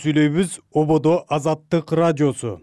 Сүйлөйбүз Ободо Азаттык радиосу.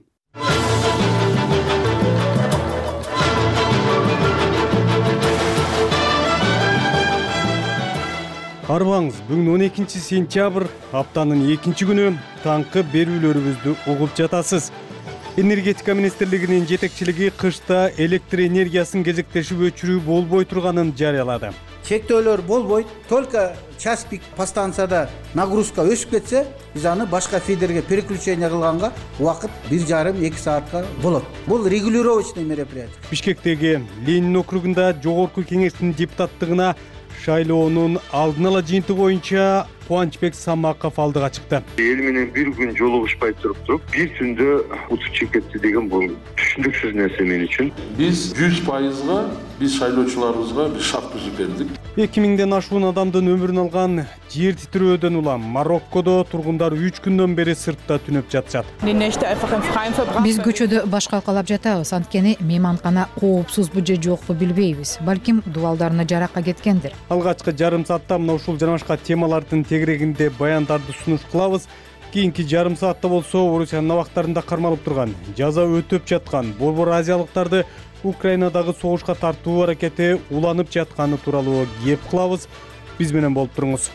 Арбаңыз, бүгүн 12 сентябрь, аптанын 2 күнү, таңкы берүүлөрүбүздү угуп жатасыз. Энергетика министрлигинин жетекчилиги кышта электр энергиясын кезектешип өчүрүү болбой турганын жарыялады. Чектөөлөр болбойт, только час пик подстанцияда нагрузка өсүп кетсе, биз аны башка фидерге переключение кылганга убакыт 1,5-2 саатка болот. Бул регулировочный мероприятие. Бишкектеги Ленин округунда жогорку кеңештин депутаттыгына шайлоонун алдын ала жыйынтыгы боюнча Кубанычбек Самаков алдыга чыкты. Эл менен бир күн жолугушпай туруп, бир түндө утуп чыгып кетти деген бул түшүндүксүз нерсе мен үчүн. Биз 100%га биз шайлоочуларыбызга бир шарт түзүп бердик. 2000ден ашуун адамдын өмүрүн алган жер титирөөдөн улам Мароккодо тургундар 3 күндөн бери сыртта түнөп жатышат. Биз көчөдө баш калкалап жатабыз, анткени мейманкана коопсузбу же жокпу билбейбиз. Балким дубалдарына жаракка кеткендир. Алгачкы жарым саатта мына ушул жана башка темалардын тегерегинде баяндарды сунуш кылабыз. Кийинки жарым саатта болсо Орусиянын абактарында кармалып турган, жаза өтөп жаткан борбор азиялыктарды Украинадагы согушка тартуу аракети уланып жатканы тууралуу кеп кылабыз. Биз менен болуп туруңуз.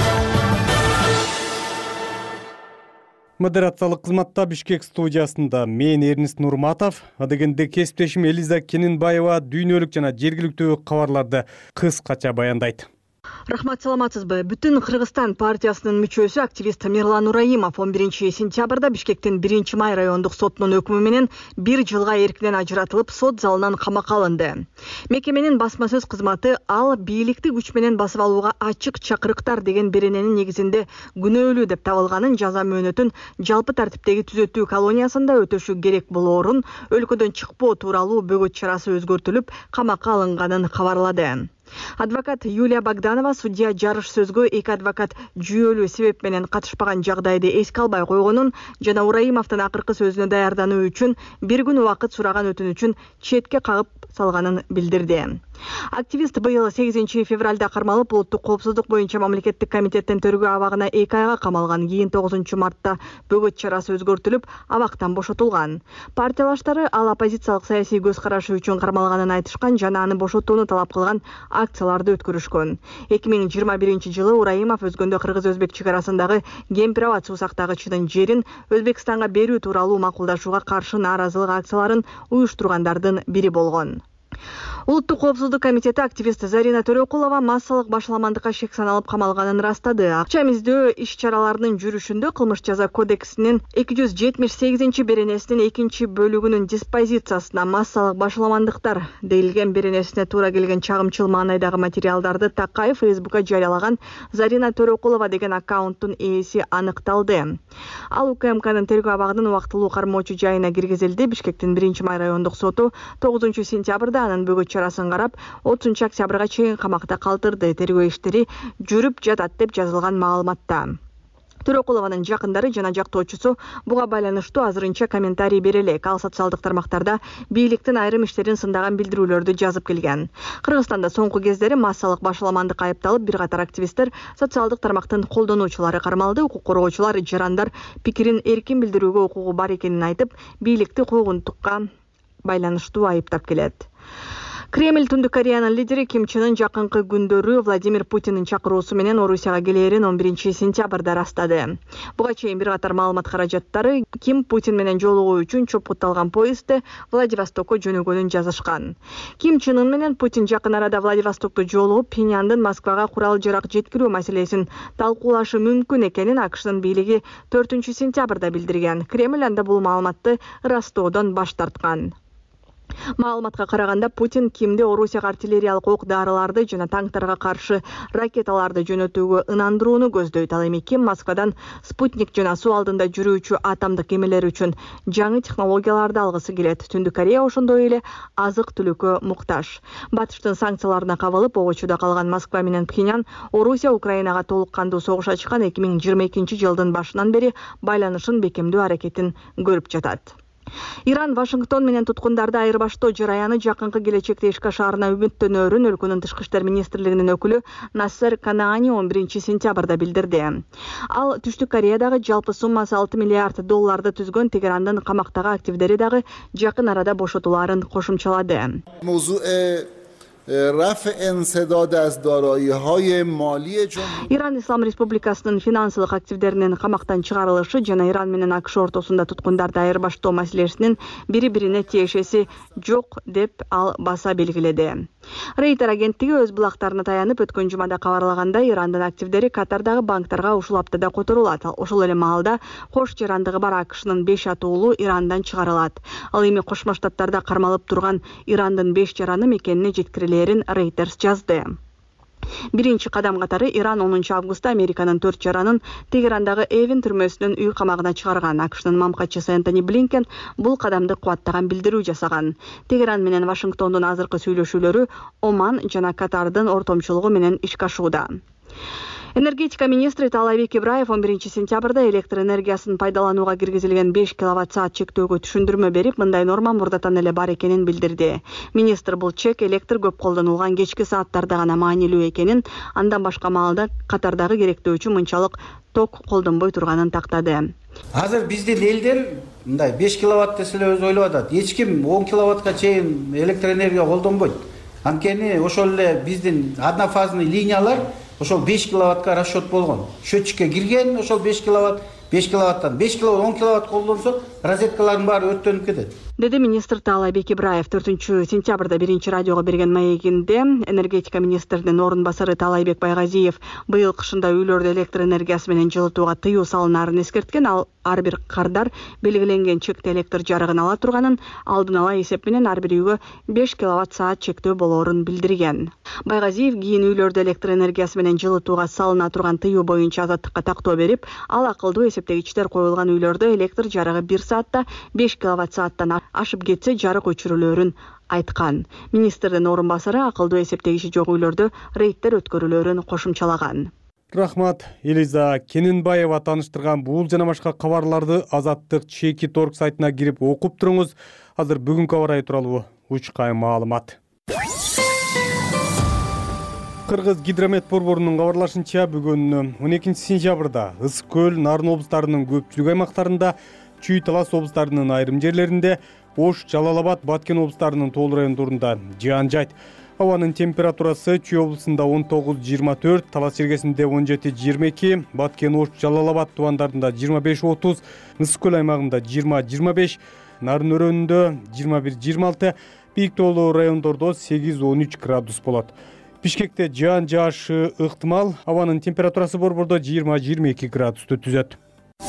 Модерациялык кызматта Бишкек студиясында мен Эрнист Нурматов, адегенде кесиптешим Элиза Кенинбаева дүйнөлүк жана жергиликтүү кабарларды кыскача баяндайт. Рахмат, саламатсызбы. Бүтүн Кыргызстан партиясынын мүчөсү активист Мирлан Нураимов 11 сентябрда Бишкектин 1 май райондук сотунун өкүмү менен 1 жылга эркинен ажыратылып, сот залынан камакка алынды. Мекеменин басма сөз кызматы ал бийликти күч менен басып алууга ачык чакырыктар деген берененин негизинде күнөөлүү деп табылганын, жаза мөөнөтүн жалпы тартиптеги түзөтүү колониясында өтөшү керек болоорун, өлкөдөн чыкпоо тууралуу бөгөт чарасы өзгөртүлүп, камакка алынганын кабарлады. Адвокат Юлия Богданова судья жарыш сөзгө эки адвокат жүйөлүү себеп менен катышпаган жагдайды эске албай койгонун жана Ураимовдун акыркы сөзүнө даярдануу үчүн 1 күн убакыт сураган өтүнүчүн четке кагып салганын билдирди. Активист быйыл 8 февралда кармалып, улуттук коопсуздук боюнча мамлекеттик комитеттин тергөө абагына 2 айга камалган. Кийин 9 мартта бөгөт чарасы өзгөртүлүп, абактан бошотулган. Партиялаштары ал оппозициялык саясий көз карашы үчүн кармалганын айтышкан жана аны бошотууну талап кылган акцияларды өткөрүшкөн. 2021 жылы Ураимов өзгөндө кыргыз-өзбек чек арасындагы Кемпир-Абад суу сактагычынын жерин Өзбекстанга берүү тууралуу макулдашууга каршы нааразылык акцияларын уюштургандардын бири болгон. Улуттук коопсуздук комитети активист Зарина Төрөкулова массалык башаламандыкка шек саналып камалганын ырастады. Акча издөө иш-чараларынын жүрүшүндө кылмыш жаза кодексинин 278 беренесинин 2 бөлүгүнүн диспозициясына массалык башаламандыктар делилген беренесине туура келген чагымчыл маанайдагы материалдарды такай Фейсбукка жарыялаган Зарина Төрөкулова деген аккаунттун ээси аныкталды. Ал УКМКнын тергөө абагынын убактылуу кармоочу жайына киргизилди. Бишкектин 1 май райондук соту 9 сентябрда анын бөгөт чарасын карап, 30 октябрга чейин камакта калтырды. Тергөө иштери жүрүп жатат деп жазылган маалыматта. Төрөкулованын жакындары жана жактоочусу буга байланыштуу азырынча комментарий бере элек. Ал социалдык тармактарда бийликтин айрым иштерин сындаган билдирүүлөрдү жазып келген. Кыргызстанда соңку кездери массалык башаламандыкка айыпталып, бир катар активисттер, социалдык тармактын колдонуучулары кармалды. Укук коргоочулар жарандар пикирин эркин билдирүүгө укугу бар экенин айтып, бийликти куугунтукка байланыштуу айыптап келет. Кремль Түндүк Кореянын лидери Ким Чен Ын жакынкы күндөрү Владимир Путиндин чакыруусу менен Орусияга келээрин 11 сентябрда растады. Буга чейин бир катар маалымат каражаттары Ким Путин менен жолугуу үчүн чопутталган поездде Владивостокко жөнөгөнүн жазышкан. Ким Чен Ын менен Путин жакын арада Владивостокто жолугуп, Пхеньяндын Москвага курал-жарак жеткирүү маселесин талкуулашы мүмкүн экенин АКШнын бийлиги 4 сентябрда билдирген. Кремль анда бул маалыматты ырастоодон баш тарткан. Маалыматка караганда Путин Кимди Орусияга артиллериялык ок-дарыларды жана танктарга каршы ракеталарды жөнөтүүгө ынандырууну көздөйт. Ал эми Ким Москвадан спутник жана суу алдында жүрүүчү атомдук кемелер үчүн жаңы технологияларды алгысы келет. Түндүк Корея ошондой эле азык-түлүккө муктаж. Батыштын санкцияларына кабылып, обочуда калган Москва менен Пхеньян Орусия Украинага толук кандуу согуш ачкан 2022 жылдын башынан бери байланышын бекемдөө аракетин көрүп жатат. Иран Вашингтон менен туткундарды айырбаштоо жараяны жакынкы келечекте ишке ашаарына үмүттөнөөрүн өлкөнүн тышкы иштер министрлигинин өкүлү Нассер Канаани 11 сентябрда билдирди. Ал Түштүк Кореядагы жалпы суммасы $6 миллиард түзгөн Тегерандын камактагы активдери дагы жакын арада бошотулаарын кошумчалады. Иран Ислам Республикасынын финансылык активдеринин камактан чыгарылышы жана Иран менен АКШ ортосунда туткундарды айырбаштоо маселесинин бири-бирине тиешеси жок деп ал баса белгиледи. Рейтер агенттиги өз булактарына таянып өткөн жумада кабарлагандай, Ирандын активдери Катардагы банктарга ушул аптада которулат. Ошол эле маалда кош жарандыгы бар АКШнын 5 атуулу Ирандан чыгарылат. Ал эми Кошмо Штаттарда кармалып турган Ирандын 5 жараны мекенине жеткирилерин Reuters жазды. Биринчи кадам катары Иран 10 августта Американын 4 жаранын Тегерандагы Эвен түрмөсүнүн үй камагына чыгарган. АКШнын мамкатчысы Энтони Блинкен бул кадамды кубаттаган билдирүү жасаган. Тегеран менен Вашингтондун азыркы сүйлөшүүлөрү Оман жана Катардын ортомчулугу менен ишке ашууда. Энергетика министри Таалайбек Ибраев 11 сентябрда электр энергиясын пайдаланууга киргизилген 5 киловатт-саат чектөөгө түшүндүрмө берип, мындай норма мурдатан эле бар экенин билдирди. Министр бул чек электр көп колдонулган кечки сааттарда гана маанилүү экенин, андан башка маалда катардагы керектөөчү мынчалык ток колдонбой турганын тактады. Азыр биздин элдер мындай 5 киловатт десе эле өзү ойлоп атат. Эч ким 10 киловаттка чейин электр энергия колдонбойт. Анткени ошол эле биздин однофазный линиялар ошол 5 киловаттка расчет болгон. Счетчикке кирген ошол 5 киловатт, 5 киловаттан 5 киловатт 10 киловатт колдонсо, розеткалардын баары өрттөнүп кетет. Деди министр Таалайбек Ибраев 4 сентябрда биринчи радиого берген маегинде. Энергетика министринин орун басары Таалайбек Байгазиев быйыл кышында үйлөрдө электр энергиясы менен жылытууга тыюу салынаарын эскерткен. Ал ар бир кардар белгиленген чекте электр жарыгын ала турганын, алдын ала эсеп менен ар бир үйгө 5 киловатт-саат чектөө болоорун билдирген. Байгазиев кийин үйлөрдө электр энергиясы менен жылытууга салына турган тыюу боюнча азаттыкка тактоо берип, ал акылдуу эсептегичтер коюлган үйлөрдө электр жарыгы 1 саатта 5 киловатт-сааттан ашып кетсе жарык өчүрүлөөрүн айткан. Министрдин орун басары акылдуу эсептегичи жок үйлөрдө рейдтер өткөрүлөөрүн кошумчалаган. Рахмат, Элиза Кененбаева тааныштырган бул жана башка кабарларды Азаттык Чеки.org сайтына кирип окуп туруңуз. Азыр бүгүнкү аба ырайы тууралуу учкай маалымат. Кыргыз гидромет борборунун кабарлашынча, бүгүн 12 сентябрда Ысык көл, Нарын облустарынын көпчүлүк аймактарында, Чүй Талас облустарынын айрым жерлеринде, Ош, Жалал Абад, Баткен облустарынын тоол райондорунда жаан жайт. Абанын температурасы Чүй облусунда 19-24, Талас жергесинде 17-22, Баткен, Ош, Жалал Абад тубандарында 25-30, Ысык көл аймагында 20-25, Нарын өрөөнүндө 21-26, бийик тоолуу райондордо 8-13 градус болот. Бишкекте жаан жаашы ыктымал, абанын температурасы борбордо 20-22 градусту түзөт.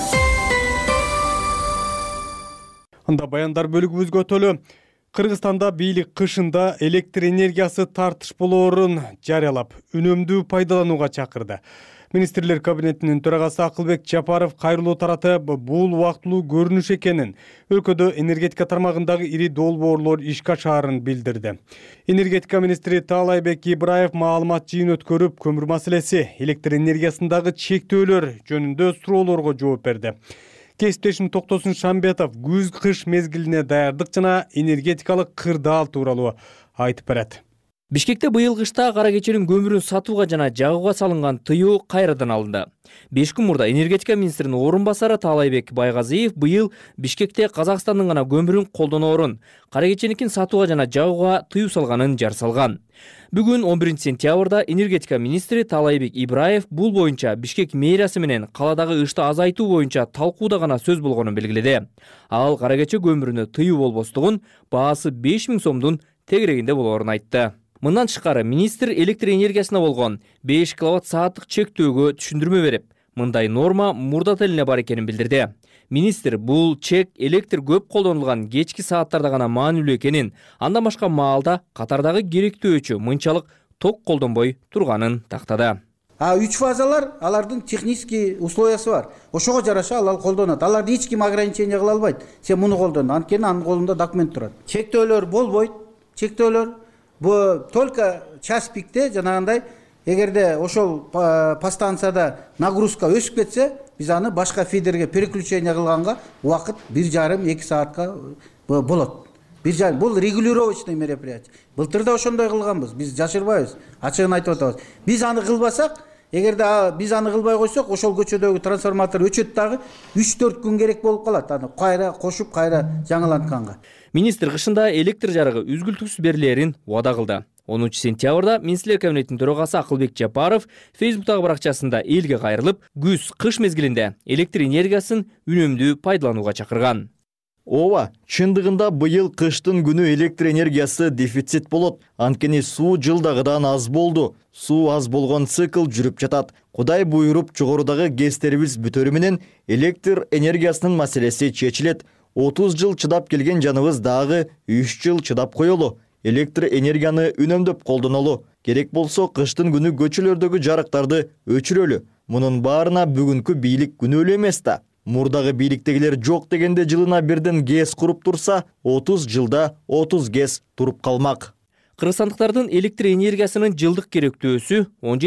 Анда баяндар бөлүгүбүзгө өтөлү. Кыргызстанда бийлик кышында электр энергиясы тартыш болоорун жарыялап, үнөмдүү пайдаланууга чакырды. Министрлер кабинетинин төрагасы Акылбек Жапаров кайрылуу тараты бул убактылуу көрүнүш экенин, өлкөдө энергетика тармагындагы ири долбоорлор ишке ашаарын билдирди. Энергетика министри Таалайбек Ибраев маалымат жыйын өткөрүп, көмүр маселеси, электр энергиясындагы чектөөлөр жөнүндө суроолорго жооп берди. Кесиптешим Токтосун Шамбетов күз-кыш мезгилине даярдык жана энергетикалык кырдаал тууралуу айтып берет. Бишкекте быйыл кышта кара кеченин көмүрүн сатууга жана жагууга салынган тыюу кайрадан алынды. 5 күн мурда энергетика министринин орун басары Таалайбек Байгазиев быйыл Бишкекте Казакстандын гана көмүрүн колдоноорун, кара кеченикин сатууга жана жагууга тыюу салганын жар салган. Бүгүн 11 сентябрда энергетика министри Таалайбек Ибраев бул боюнча Бишкек мэриясы менен каладагы ышты азайтуу боюнча талкууда гана сөз болгонун белгиледи. Ал кара кече көмүрүнө тыюу болбостугун, баасы 5000 сомдун тегерегинде болоорун айтты. Мындан тышкары министр электр энергиясына болгон 5 киловатт-сааттык чектөөгө түшүндүрмө берип, мындай норма мурдат эле бар экенин билдирди. Министр бул чек электр көп колдонулган кечки сааттарда гана маанилүү экенин, андан башка маалда катардагы керектөөчү мынчалык ток колдонбой турганын тактады. 3 фазалар, алардын технический условиясы бар. Ошого жараша ал колдонот. Аларды эч ким ограничение кыла албайт. Сен муну колдон, анткени анын колунда документ турат. Чектөөлөр болбойт. Чектөөлөр бу только час пикте жанагындай, эгерде ошол подстанцияда нагрузка өсүп кетсе, биз аны башка фидерге переключение кылганга убакыт 1,5-2 саатка болот. Бул регулировочный мероприятие. Былтыр да ошондой кылганбыз. Биз жашырбайбыз, ачыгын айтып атабыз. Биз аны кылбасак, эгерде биз аны кылбай койсок, ошол көчөдөгү трансформатор өчөт дагы 3-4 күн керек болуп калат. Аны кайра кошуп, кайра жаңылантканга. Министр кышында электр жарыгы үзгүлтүксүз берилерин убада кылды. 10 сентябрда Министрлер кабинетинин төрагасы Акылбек Жапаров Фейсбуктагы баракчасында элге кайрылып, күз-кыш мезгилинде электр энергиясын үнөмдүү пайдаланууга чакырган. Ооба, чындыгында быйыл кыштын күнү электр энергиясы дефицит болот. Анткени суу жылдагыдан аз болду. Суу аз болгон цикл жүрүп жатат. Кудай буйруп жогорудагы гэстерибиз бүтөрү менен электр энергиясынын маселеси чечилет. 30 жыл чыдап келген жаныбыз дагы 3 жыл чыдап коелу. Электр энергияны үнөмдөп колдонолу. Керек болсо кыштын күнү көчөлөрдөгү жарыктарды өчүрөлү. Мунун баарына бүгүнкү бийлик күнөөлүү эмес да. Мурдагы бийликтегилер жок дегенде жылына бирден ГЭС куруп турса, 30 жылда 30 ГЭС туруп калмак. Кыргызстандыктардын электр энергиясынын жылдык керектөөсү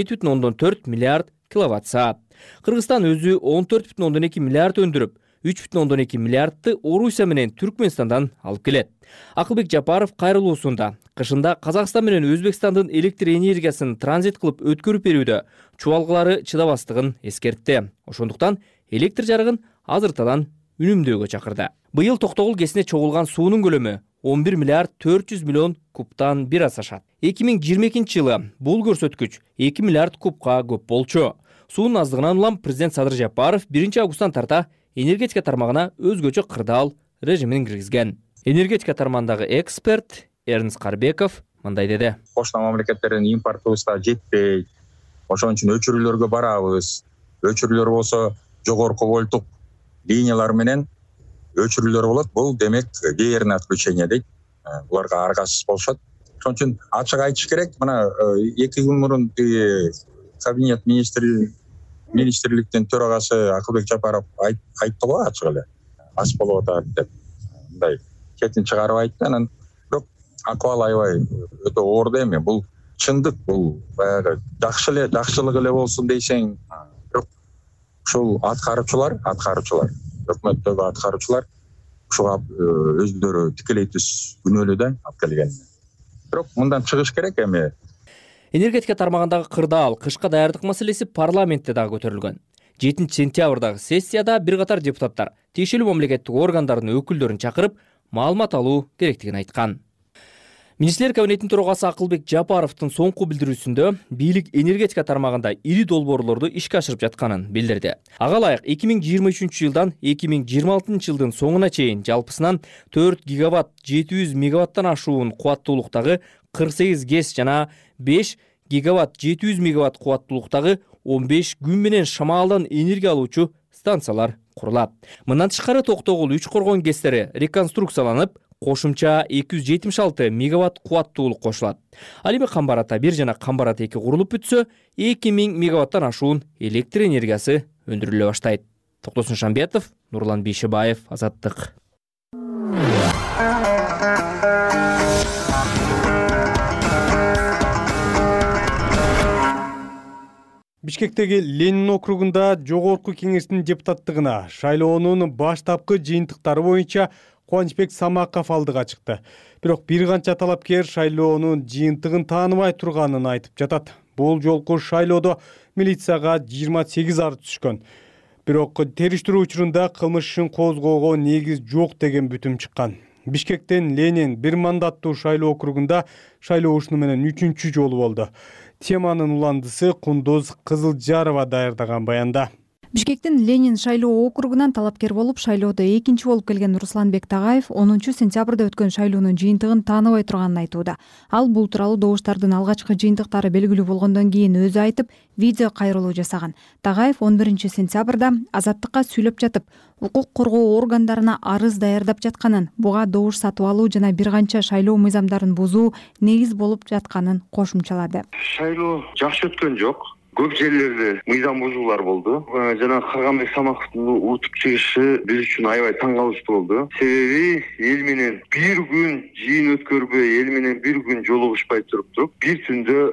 17,4 миллиард киловатт-саат. Кыргызстан өзү 14,2 миллиард өндүрүп, 3,2 миллиардты Орусия менен Түркмөнстандан алып келет. Акылбек Жапаров кайрылуусунда кышында Казакстан менен Өзбекстандын электр энергиясын транзит кылып өткөрүп берүүдө чубалгылары чыдабастыгын эскертти. Ошондуктан электр жарыгын азыртадан үнөмдөөгө чакырды. Быйыл Токтогул ГЭСине чогулган суунун көлөмү 11 миллиард 400 миллион кубтан бир аз ашат. 2022 жылы бул көрсөткүч 2 миллиард кубка көп болчу. Суунун аздыгынан улам президент Садыр Жапаров 1 августтан тарта энергетика тармагына өзгөчө кырдаал режимин киргизген. Энергетика тармагындагы эксперт Эрнст Карбеков мындай деди. Кошуна мамлекеттердин импортубуз да жетпейт. Ошон үчүн өчүрүүлөргө барабыз. Өчүрүүлөр болсо жогорку вольттук линиялар менен өчүрүүлөр болот. Бул демек дээрне отключение дейт. Буларга аргасыз болушат. Ошон үчүн ачык айтыш керек. Мына 2 күн мурун кабинет министрликтин төрагасы Акылбек Жапаров айтты го ачык эле. Аз болуп атат деп. Мындай кетин чыгарып айтты. Анан бирок акыбал аябай өтө оор эми. Бул чындык, бул баягы жакшылык эле болсун дейсең, бирок ушул аткаруучулар, өкмөттөгү аткаруучулар ушуга өздөрү тикелей түз күнөөлүү да алып келген. Бирок мындан чыгыш керек эми. Энергетика тармагындагы кырдаал, кышка даярдык маселеси парламентте дагы көтөрүлгөн. 7 сентябрдагы сессияда бир катар депутаттар тиешелүү мамлекеттик органдардын өкүлдөрүн чакырып, маалымат алуу керектигин айткан. Министрлер кабинетинин төрагасы Акылбек Жапаровдун соңку билдирүүсүндө бийлик энергетика тармагында ири долбоорлорду ишке ашырып жатканын билдирди. Ага ылайык 2023 жылдан 2026 жылдын соңуна чейин жалпысынан 4 гигаватт 700 мегаваттан ашуун кубаттуулуктагы 48 ГЭС жана 5 гигаватт 700 мегаватт кубаттуулуктагы 15 күн менен шамалдан энергия алуучу станциялар курулат. Мындан тышкары Токтогул 3 коргон ГЭСтери реконструкцияланып, кошумча 276 мегаватт кубаттуулук кошулат. Ал эми Камбарат 1 жана Камбарат 2 курулуп бүтсө, 2000 мегаваттан ашуун электр энергиясы өндүрүлө баштайт. Токтосун Шамбетов, Нурлан Бейшебаев, Азаттык. Бишкектеги Ленин округунда жогорку кеңештин депутаттыгына шайлоонун баштапкы жыйынтыктары боюнча Кубанычбек Самаков алдыга чыкты. Бирок бир канча талапкер шайлоонун жыйынтыгын тааныбай турганын айтып жатат. Бул жолку шайлоодо милицияга 28 арыз түшкөн. Бирок териштирүү учурунда кылмыш ишин козгоого негиз жок деген бүтүм чыккан. Бишкектен Ленин бир мандаттуу шайлоо округунда шайлоо ушуну менен 3-чү жолу болду. Теманын уландысы Кундуз Кызылжарова даярдаган баянда. Бишкектин Ленин шайлоо округунан талапкер болуп шайлоодо экинчи болуп келген Русланбек Тагаев 10 сентябрда өткөн шайлоонун жыйынтыгын тааныбай турганын айтууда. Ал бул тууралуу добуштардын алгачкы жыйынтыктары белгилүү болгондон кийин өзү айтып, видео кайрылуу жасаган. Тагаев 11 сентябрда Азаттыкка сүйлөп жатып, укук коргоо органдарына арыз даярдап жатканын, буга добуш сатып алуу жана бир канча шайлоо мыйзамдарын бузуу негиз болуп жатканын кошумчалады. Шайлоо жакшы өткөн жок. Көп жерлерде мыйзам бузуулар болду. Жана Кыргызбек Самаковдун утуп чыгышы биз үчүн аябай таң калыштуу болду. Себеби эл менен бир күн жыйын өткөрбөй, эл менен бир күн жолугушпай туруп, бир түндө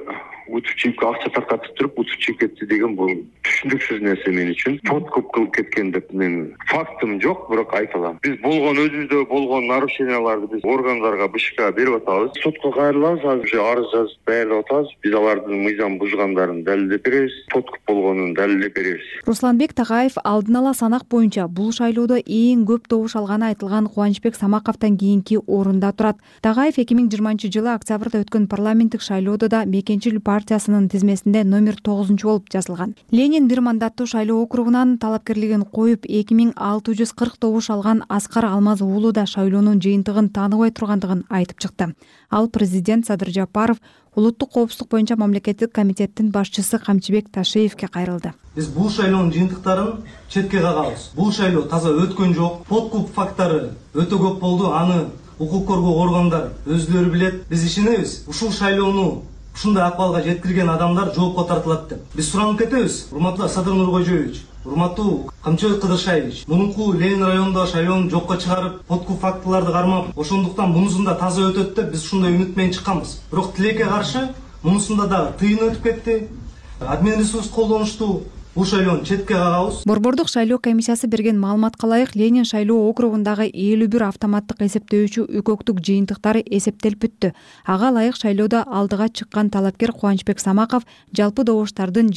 утуп чийипке акча таркатып туруп утуп чийип кетти деген бул түшүндүксүз нерсе мен үчүн. Подкуп кылып кеткен деп мен фактым жок, бирок айта алам. Биз өзүбүздө болгон нарушенияларды биз органдарга, БШК берип атабыз. Сотко кайрылабыз, азыр арыз жазып даярдап атабыз. Биз алардын мыйзам бузгандарын далилдеп беребиз, подкуп болгонун далилдеп беребиз. Русланбек Тагаев алдын ала санак боюнча бул шайлоодо эң көп добуш алганы айтылган Кубанычбек Самаковдон кийинки орунда турат. Тагаев 2020-жылы октябрда өткөн парламенттик шайлоодо да Мекенчил партиясынын тизмесинде номер 9 болуп жазылган. Ленин бир мандаттуу шайлоо округунан талапкерлигин коюп 2640 добуш алган Аскар Алмаз уулу да шайлоонун жыйынтыгын тааныбай тургандыгын айтып чыкты. Ал президент Садыр Жапаров улуттук коопсуздук боюнча мамлекеттик комитеттин башчысы Камчыбек Ташиевке кайрылды. Биз бул шайлоонун жыйынтыктарын четке кагабыз. Бул шайлоо таза өткөн жок. Подкуп факттары өтө көп болду. Аны укук коргоо органдар өзүлөрү билет. Биз ишенебиз. Ушул шайлоону ушундай акыбалга жеткирген адамдар жоопко тартылат деп. Биз суранып кетебиз. Урматтуу Садыр Нуркожоевич, урматтуу Камчыбек Кыдыршаевич, мунунку Ленин районунда шайлоону жокко чыгарып, подкуп фактыларды кармап, ошондуктан мунусунда таза өтөт деп биз ушундай үмүт менен чыкканбыз. Бирок тилекке каршы мунусунда дагы тыйын өтүп кетти. Админ ресурс колдонушту. Бул шайлоону четке кагабыз. Борбордук шайлоо комиссиясы берген маалыматка ылайык Ленин шайлоо округундагы 51 автоматтык эсептөөчү үкөктүк жыйынтыктары эсептелип бүттү. Ага ылайык шайлоодо алдыга чыккан талапкер Кубанычбек Самаков жалпы добуштардын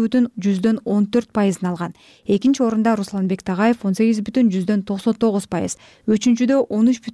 26,14% алган. Экинчи орунда Русланбек Тагаев 18,99%, үчүнчүдө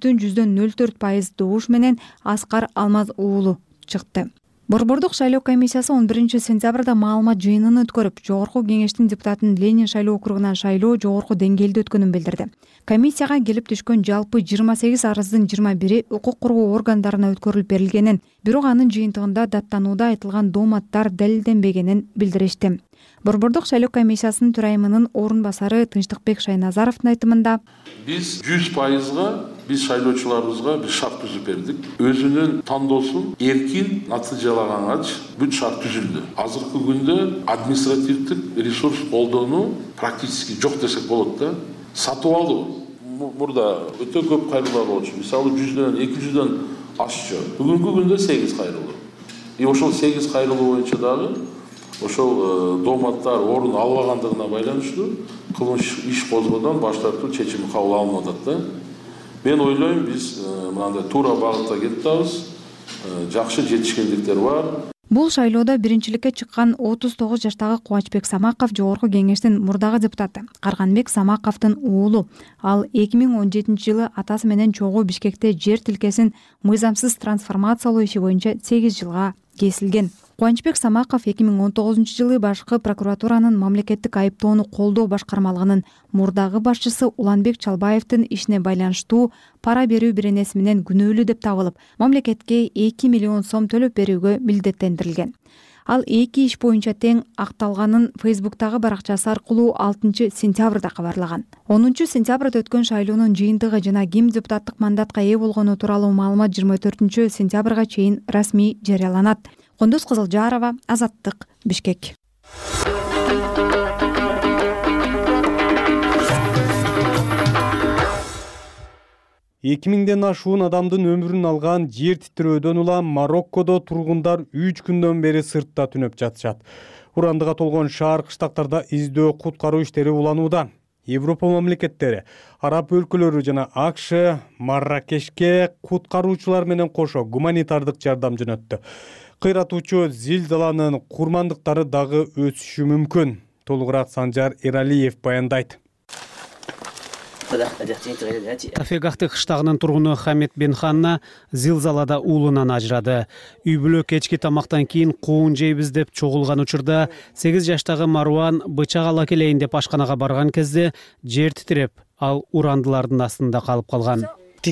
13,04% добуш менен Аскар Алмаз уулу чыкты. Борбордук шайлоо комиссиясы 11-сентябрда маалымат жыйынын өткөрүп, жогорку кеңештин депутатын Ленин шайлоо округунан шайлоо жогорку деңгээлде өткөнүн билдирди. Комиссияга келип түшкөн жалпы 28 арыздын 21-и укук коргоо органдарына өткөрүлүп берилгенин, бирок анын жыйынтыгында даттанууда айтылган дооматтар далилденбегенин билдиришти. Борбордук шайлоо комиссиясынын төрайымынын орун басары Тынчтыкбек Шайназаровдун айтымында биз 100%га биз шайлоочуларыбызга бир шарт түзүп бердик. Өзүнүн тандоосун эркин натыйжалаганга бүт шарт түзүлдү. Азыркы күндө административдик ресурс колдонуу практически жок десек болот да. Сатып алуу мурда өтө көп кайрылуулар болчу. Мисалы 100дөн 200дөн ашчу. Бүгүнкү күндө 8 кайрылуу. Ошол 8 кайрылуу боюнча дагы ошол дооматтар орун албагандыгына байланыштуу кылмыш иш козгоодон баш тартуу чечими кабыл алынып атат да. Мен ойлойм, биз мындай туура багытта кетип атабыз. Жакшы жетишкендиктер бар. Бул шайлоодо биринчиликке чыккан 39 жаштагы Кубанычбек Самаков жогорку кеңештин мурдагы депутаты, Карганбек Самаковдун уулу. Ал 2017-жылы атасы менен чогуу Бишкекте жер тилкесин мыйзамсыз трансформациялоо иши боюнча 8 жылга кесилген. Кубанычбек Самаков 2019-жылы башкы прокуратуранын мамлекеттик айыптоону колдоо башкармалыгынын мурдагы башчысы Уланбек Чалбаевдин ишине байланыштуу пара берүү беренеси менен күнөөлүү деп табылып, мамлекетке 2 миллион сом төлөп берүүгө милдеттендирилген. Ал 2 иш боюнча тең акталганын Фейсбуктагы баракчасы аркылуу 6-сентябрда кабарлаган. 10-сентябрда өткөн шайлоонун жыйынтыгы жана ким депутаттык мандатка ээ болгону тууралуу маалымат 24-сентябрга чейин расмий жарыяланат. Кондос Кызылжарова, Азаттык, Бишкек. 2000ден ашуун адамдын өмүрүн алган жер титирөөдөн улам Мароккодо тургундар 3 күндөн бери сыртта түнөп жатышат. Урандыга толгон шаар кыштактарда издөө куткаруу иштери уланууда. Европа мамлекеттери, араб өлкөлөрү жана АКШ Марракешке куткаруучулар менен кошо гуманитардык жардам жөнөттү. Кыйратуучу зилзаланын курмандыктары дагы өсүшү мүмкүн. Толугураак Санжар Эралиев баяндайт. Тафегахты кыштагынын тургуну Хамед Бенханна зилзалада уулунан ажырады. Үй бүлө кечки тамактан кийин куун жейбиз деп чогулган учурда 8 жаштагы Маруан бычак ала келейин деп ашканага барган кезде жер титиреп, ал урандылардын астында калып калган.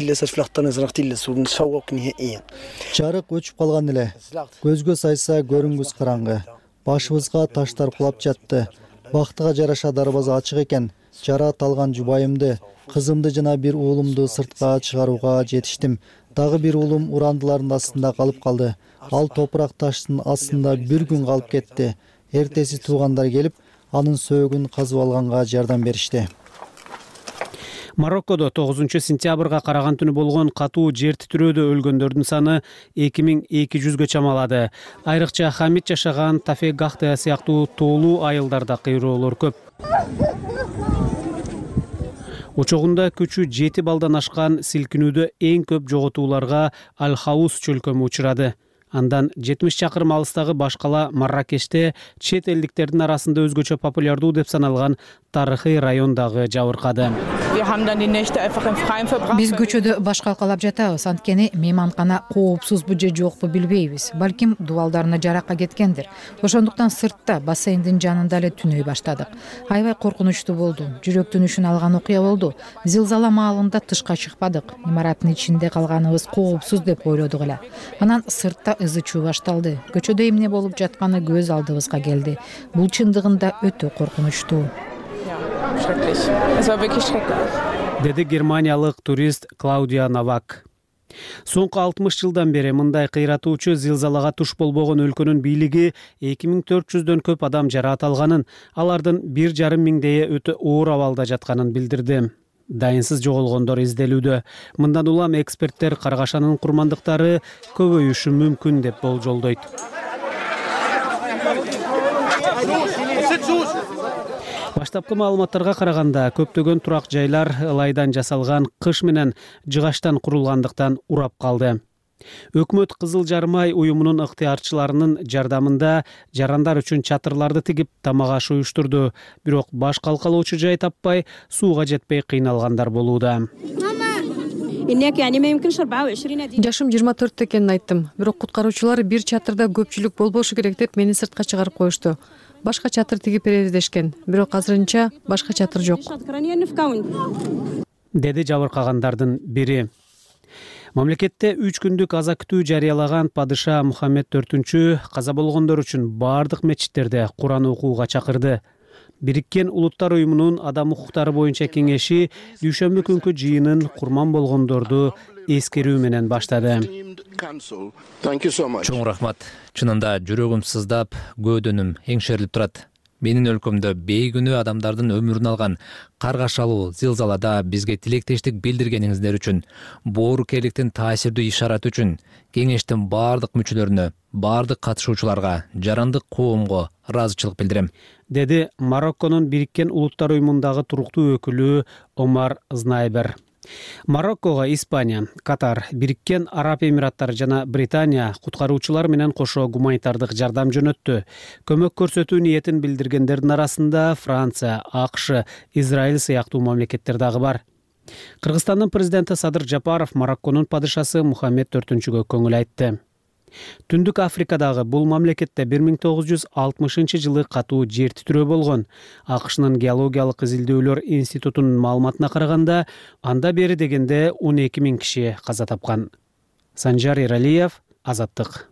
Жарык өчүп калган эле. Көзгө сайса көрүнгүс караңгы. Башыбызга таштар кулап жатты. Бактыга жараша дарбаза ачык экен. Жараат алган жубайымды, кызымды жана бир уулумду сыртка чыгарууга жетиштим. Дагы бир уулум урандылардын астында калып калды. Ал топурак таштын астында бир күн калып кетти. Эртеси туугандар келип, анын сөөгүн казып алганга жардам беришти. Мароккодо 9-сентябрга караган түнү болгон катуу жер титирөөдө өлгөндөрдүн саны 2200 чамалады. Айрыкча Хамид жашаган Тафегахте сыяктуу тоолуу айылдарда кыйроолор көп. Учогунда күчү 7 балдан ашкан силкинүүдө эң көп жоготууларга Аль-Хаус чөлкөмү учурады. Андан 70 чакырым алыстагы башкала Марракеште чет элдиктердин арасында өзгөчө популярдуу деп саналган тарыхый райондагы жабыркады. Биз көчөдө баш калкалап жатабыз, анткени мейманкана коопсузбу же жокпу билбейбиз. Балким дубалдарына жаракка кеткендир. Ошондуктан сыртта бассейндин жанында эле түнөй баштадык. Аябай коркунучтуу болду. Жүрөк түнүшүн алган окуя болду. Зилзала маалында тышка чыкпадык. Имараттын ичинде калганыбыз коопсуз деп ойлодук эле. Анан сыртта ызы чуу башталды. Көчөдө эмне болуп жатканы көз алдыбызга келди. Бул чындыгында өтө коркунучтуу. Деди германиялык турист Клаудия Навак. Соңку 60 жылдан бери мындай кыйратуучу зилзалага туш болбогон өлкөнүн бийлиги 2400дөн көп адам жараат алганын, алардын 1,5 миңдейи өтө оор абалда жатканын билдирди. Дайынсыз жоголгондор изделүүдө. Мындан улам эксперттер каргашанын курмандыктары көбөйүшү мүмкүн деп болжолдойт. Баштапкы маалыматтарга караганда көптөгөн турак жайлар ылайдан жасалган кыш менен жыгачтан курулгандыктан урап калды. Өкмөт Кызыл Жарым ай уюмунун ыктыярчыларынын жардамында жарандар үчүн чатырларды тигип тамак аш уюштурду. Бирок баш калкалоочу жай таппай, сууга жетпей кыйналгандар болууда. Жашым 24 экенин айттым. Бирок куткаруучулар бир чатырда көпчүлүк болбошу керек деп мени сыртка чыгарып коюшту. Башка чатыр тигип беребиз дешкен. Бирок азырынча башка чатыр жок. Деди жабыркагандардын бири. Мамлекетте 3 күндүк аза күтүү жарыялаган падыша Мухаммед IV каза болгондор үчүн бардык мечиттерде Куран окууга чакырды. Бириккен Улуттар уюмунун адам укуктары боюнча кеңеши дүйшөмбү күнкү жыйынын курман болгондорду эскерүү менен баштады. Чоң рахмат. Чынында жүрөгүм сыздап, көөдөнүм эңшерилип турат. Менин өлкөмдө бейгүнөө адамдардын өмүрүн алган каргашалуу зилзалада бизге тилектештик билдиргениңиздер үчүн, боорукка эликтин таасирдүү ишараты үчүн кеңештин бардык мүчөлөрүнө, бардык катышуучуларга, жарандык коомго ыраазычылык билдирем. Деди Марокконун Бириккен Улуттар уюмундагы туруктуу өкүлү Омар Знайбер. Мароккого Испания, Катар, Бириккен Араб Эмираттары жана Британия куткаруучулар менен кошо гуманитардык жардам жөнөттү. Көмөк көрсөтүү ниетин билдиргендердин арасында Франция, АКШ, Израиль сыяктуу мамлекеттер дагы бар. Кыргызстандын президенти Садыр Жапаров Марокконун падышасы Мухаммед IV көңүл айтты. Түндүк Африкадагы бул мамлекетте 1960 жылы катуу жер титирөө болгон. АКШнын геологиялык изилдөөлөр институтунун маалыматына караганда, анда бери дегенде 12 000 киши каза тапкан. Санжар Иралиев, Азаттык.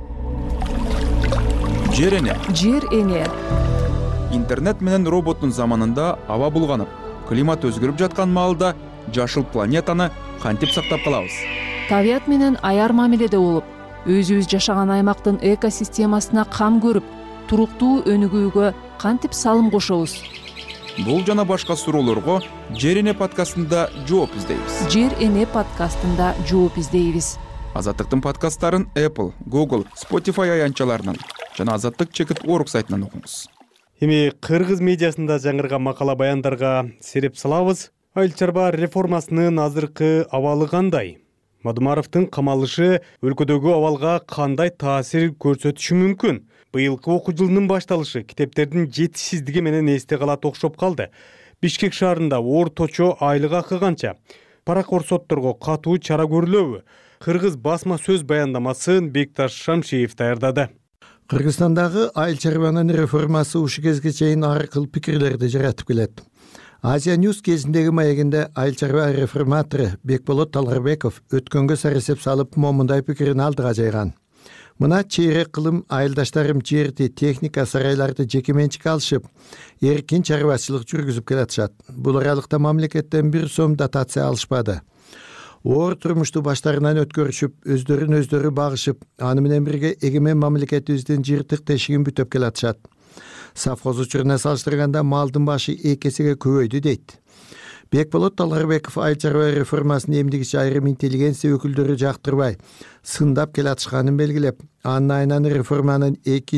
Жер эне. Жер эне. Интернет менен роботтун заманында аба булганып, климат өзгөрүп жаткан маалда жашыл планетаны кантип сактап калабыз? Табият менен аяр мамиледе болуп, өзүбүз жашаган аймактын экосистемасына кам көрүп, туруктуу өнүгүүгө кантип салым кошобуз? Бул жана башка суроолорго Жер эне подкастында жооп издейбиз. Жер эне подкастында жооп издейбиз. Азаттыктын подкасттарын Apple, Google, Spotify аянтчаларынан жана azattik.org сайтынан окуңуз. Эми кыргыз медиасында жаңырган макала баяндарга сереп салабыз. Айыл чарба реформасынын азыркы абалы кандай? Мадумаровдун камалышы өлкөдөгү абалга кандай таасир көрсөтүшү мүмкүн? Быйылкы окуу жылынын башталышы китептердин жетишсиздиги менен эсте калат окшоп калды. Бишкек шаарында орточо айлык акы канча? Паракорсотторго катуу чара көрүлөбү? Кыргыз басма сөз баяндамасын Бекташ Шамшиев даярдады. Кыргызстандагы айыл чарбанын реформасы ушу кезге чейин ар кыл пикирлерди жаратып келет. Азия Ньюс кезиндеги маегинде айыл чарба реформатору Бекболот Талгарбеков өткөнгө сарысеп салып момундай пикирин алдыга жайган. Мына чейрек кылым айылдаштарым жерди, техника, сарайларды жеке менчикке алышып, эркин чарбачылык жүргүзүп келатышат. Бул аралыкта мамлекеттен 1 сом дотация алышпады. Оор турмушту баштарынан өткөрүшүп, өздөрүн багышып, аны менен бирге эгемен мамлекетибиздин жыртык тешигин бүтөп келатышат. Совхоз учуруна салыштырганда малдын башы 2 эсеге көбөйдү дейт. Бекболот Талгарбеков айыл чарба реформасын эмдигичи айрым интеллигенция өкүлдөрү жактырбай, сындап келатышканын белгилеп, анын айынан реформанын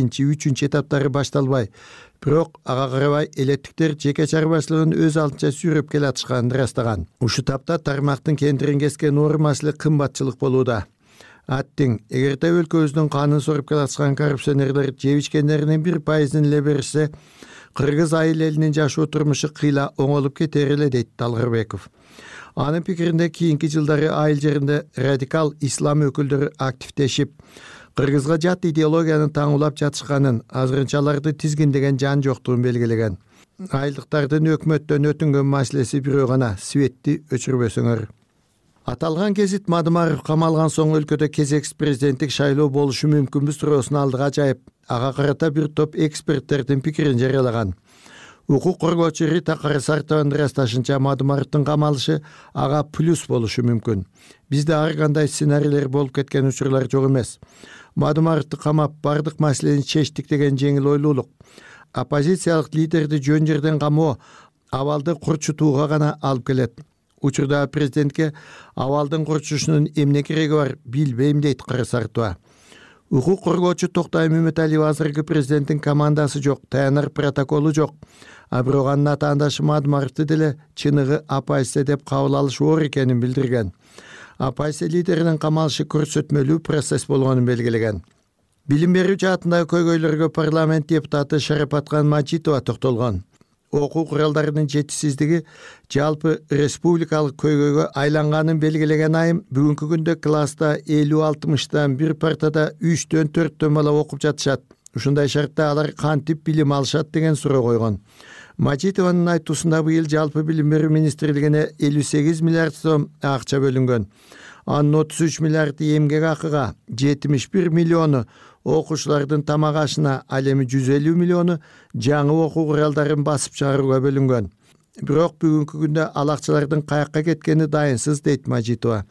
2-3 этаптары башталбай, бирок ага карабай элеттиктер жеке чарбачылыгын өз алдынча сүйрөп келатышканын ырастаган. Ушул тапта тармактын кендирин кескен оор маселе кымбатчылык болууда. Аттиң, эгерде өлкөбүздүн канын соруп келатышкан коррупционерлер жеп ичкендеринин 1% эле беришсе, кыргыз айыл элинин жашоо турмушу кыйла оңолуп кетер эле, дейт Талгарбеков. Анын пикиринде кийинки жылдары айыл жеринде радикал ислам өкүлдөрү активдешип, кыргызга жат идеологияны таңуулап жатышканын, азырынчаларды тизгиндеген жан жоктугун белгилеген. Айылдыктардын өкмөттөн өтүнгөн маселеси бирөө гана, светти өчүрбөсөңөр. Аталган гезит Мадымаров камалган соң өлкөдө кезексиз президенттик шайлоо болушу мүмкүнбү суроосун алдыга жайып, ага карата бир топ эксперттердин пикирин жарыялаган. Укук коргоочу Рита Карасартованын ырасташынча, Мадымаровдун камалышы ага плюс болушу мүмкүн. Бизде ар кандай сценарийлер болуп кеткен учурлар жок эмес. Мадымаровду камап бардык маселени чечтик деген жеңил ойлуулук. Оппозициялык лидерди жөн жерден камоо абалды курчутууга гана алып келет. Учурда президентке абалдын курчушунун эмне кереги бар билбейм, дейт Карасартова. Укук коргоочу Токтай Мөмөталиев азыркы президенттин командасы жок, таянар протоколу жок. А бирок анын атаандашы Мадымаровду деле чыныгы оппозиция деп кабыл алыш оор экенин билдирген. Оппозиция лидеринин камалышы көрсөтмөлүү процесс болгонун белгилеген. Билим берүү жаатындагы көйгөйлөргө парламент депутаты Шарапаткан Мажитова токтолгон. Окуу куралдарынын жетишсиздиги жалпы республикалык көйгөйгө айланганын белгилеген айым, бүгүнкү күндө класста 50-60 бир партада 3-4 бала окуп жатышат. Ушундай шартта алар кантип билим алышат деген суроо койгон. Мажитованын айтуусунда быйыл жалпы билим берүү министрлигине 58 миллиард сом акча бөлүнгөн. Анын 33 миллиарды эмгек акыга, 71 миллиону окуучулардын тамак ашына, ал эми 150 миллиону жаңы окуу куралдарын басып чыгарууга бөлүнгөн. Бирок бүгүнкү күндө ал акчалардын каякка кеткени дайынсыз, дейт Мажитова.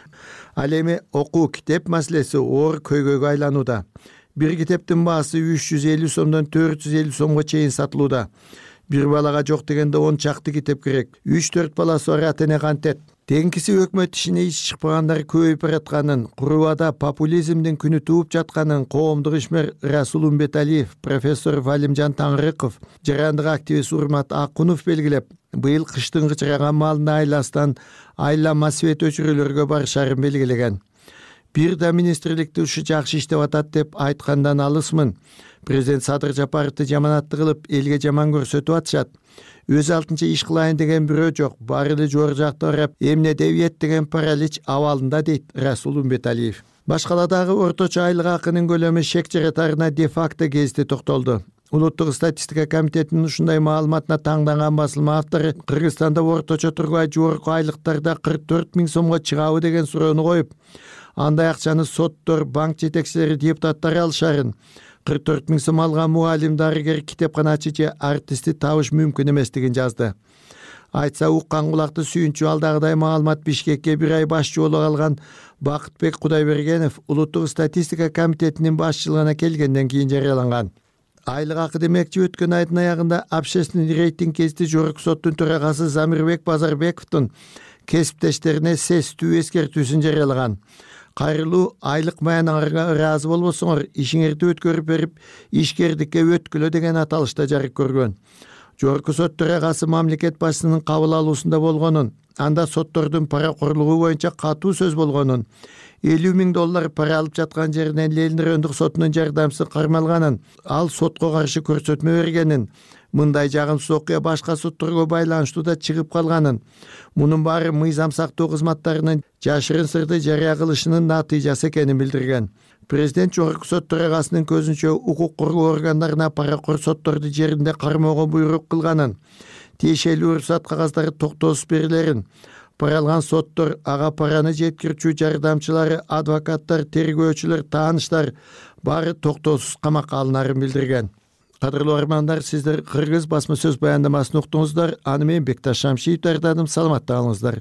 Ал эми окуу китеп маселеси оор көйгөйгө айланууда. Бир китептин баасы 350 сомдон 450 сомго чейин сатылууда. Бир балага жок дегенде 10 чакты китеп керек. 3-4 баласы бар ата-эне кантет. Теңкиси өкмөт ишине ич чыкпагандар көбөйүп баратканын, Курубада популизмдин күнү тууп жатканын коомдук ишмер Расул Умбеталиев, профессор Валимжан Таңырыков, жарандык активист Урмат Акунов белгилеп, быйыл кыштын кычыраган маалында айластан айланма свет өчүрүүлөргө барышарын белгилеген. Бир да министрликти ушу жакшы иштеп атат деп айткандан алысмын. Президент Садыр Жапаровду жаманатты кылып, элге жаман көрсөтүп атышат. Өз алтынча иш кылайын деген бирөө жок, баары эле жогору жакта карап, эмне девиет деген паралич абалында, дейт Расул Умбеталиев. Башкаладагы орточо айлык акынын көлөмү шек жаратарына де-факто гезити токтолду. Улуттук статистика комитетинин ушундай маалыматына таңданган басылма автору Кыргызстанда орточо тургай жогорку айлыктарда 44 000 сомго чыгабы деген суроону коюп, андай акчаны соттор, банк жетекчилери, депутаттар алышарын, 44 000 сом алган мугалим, дарыгер, китепканачы же артистти табыш мүмкүн эместигин жазды. Айтса, уккан кулакты сүйүнчү алдагыдай маалымат Бишкекке бир ай башчы болуп калган Бакытбек Кудайбергенов Улуттук статистика комитетинин башчылыгына келгенден кийин жарыяланган. Айлык акы демекчи, өткөн айдын аягында общественный рейтинг кезди Жогорку соттун төрагасы Замирбек Базарбековдун кесиптештерине сестүү эскертүүсүн жарыялаган. Кайрылуу айлык маянаңарга ыраазы болбосоңор, ишиңерди өткөрүп берип, ишкердикке өткүлө деген аталышта жарык көргөн. Жогорку сот төрагасы мамлекет башчысынын кабыл алуусунда болгонун, анда соттордун паракорлугу боюнча катуу сөз болгонун, $50 000 пара алып жаткан жеринен Ленин райондук сотунун жардамчысы кармалганын, ал сотко каршы көрсөтмө бергенин, мындай жагымсыз окуя башка сотторго байланыштуу да чыгып калганын, мунун баары мыйзам сактоо кызматтарынын жашырын сырды жарыя кылышынын натыйжасы экенин билдирген. Президент Жогорку сот төрагасынын көзүнчө укук коргоо органдарына паракор сотторду жеринде кармоого буйрук кылганын, тиешелүү уруксат кагаздары токтоосуз берилерин, пара алган соттор, ага параны жеткирүүчү жардамчылары, адвокаттар, тергөөчүлөр, тааныштар баары токтоосуз камакка алынарын билдирген. Кадырлуу армандар, сиздер Кыргыз басма сөз баяндамасын уктуңуздар. Аны мен Бекташ Шамшиев даярдадым. Саламатта калыңыздар.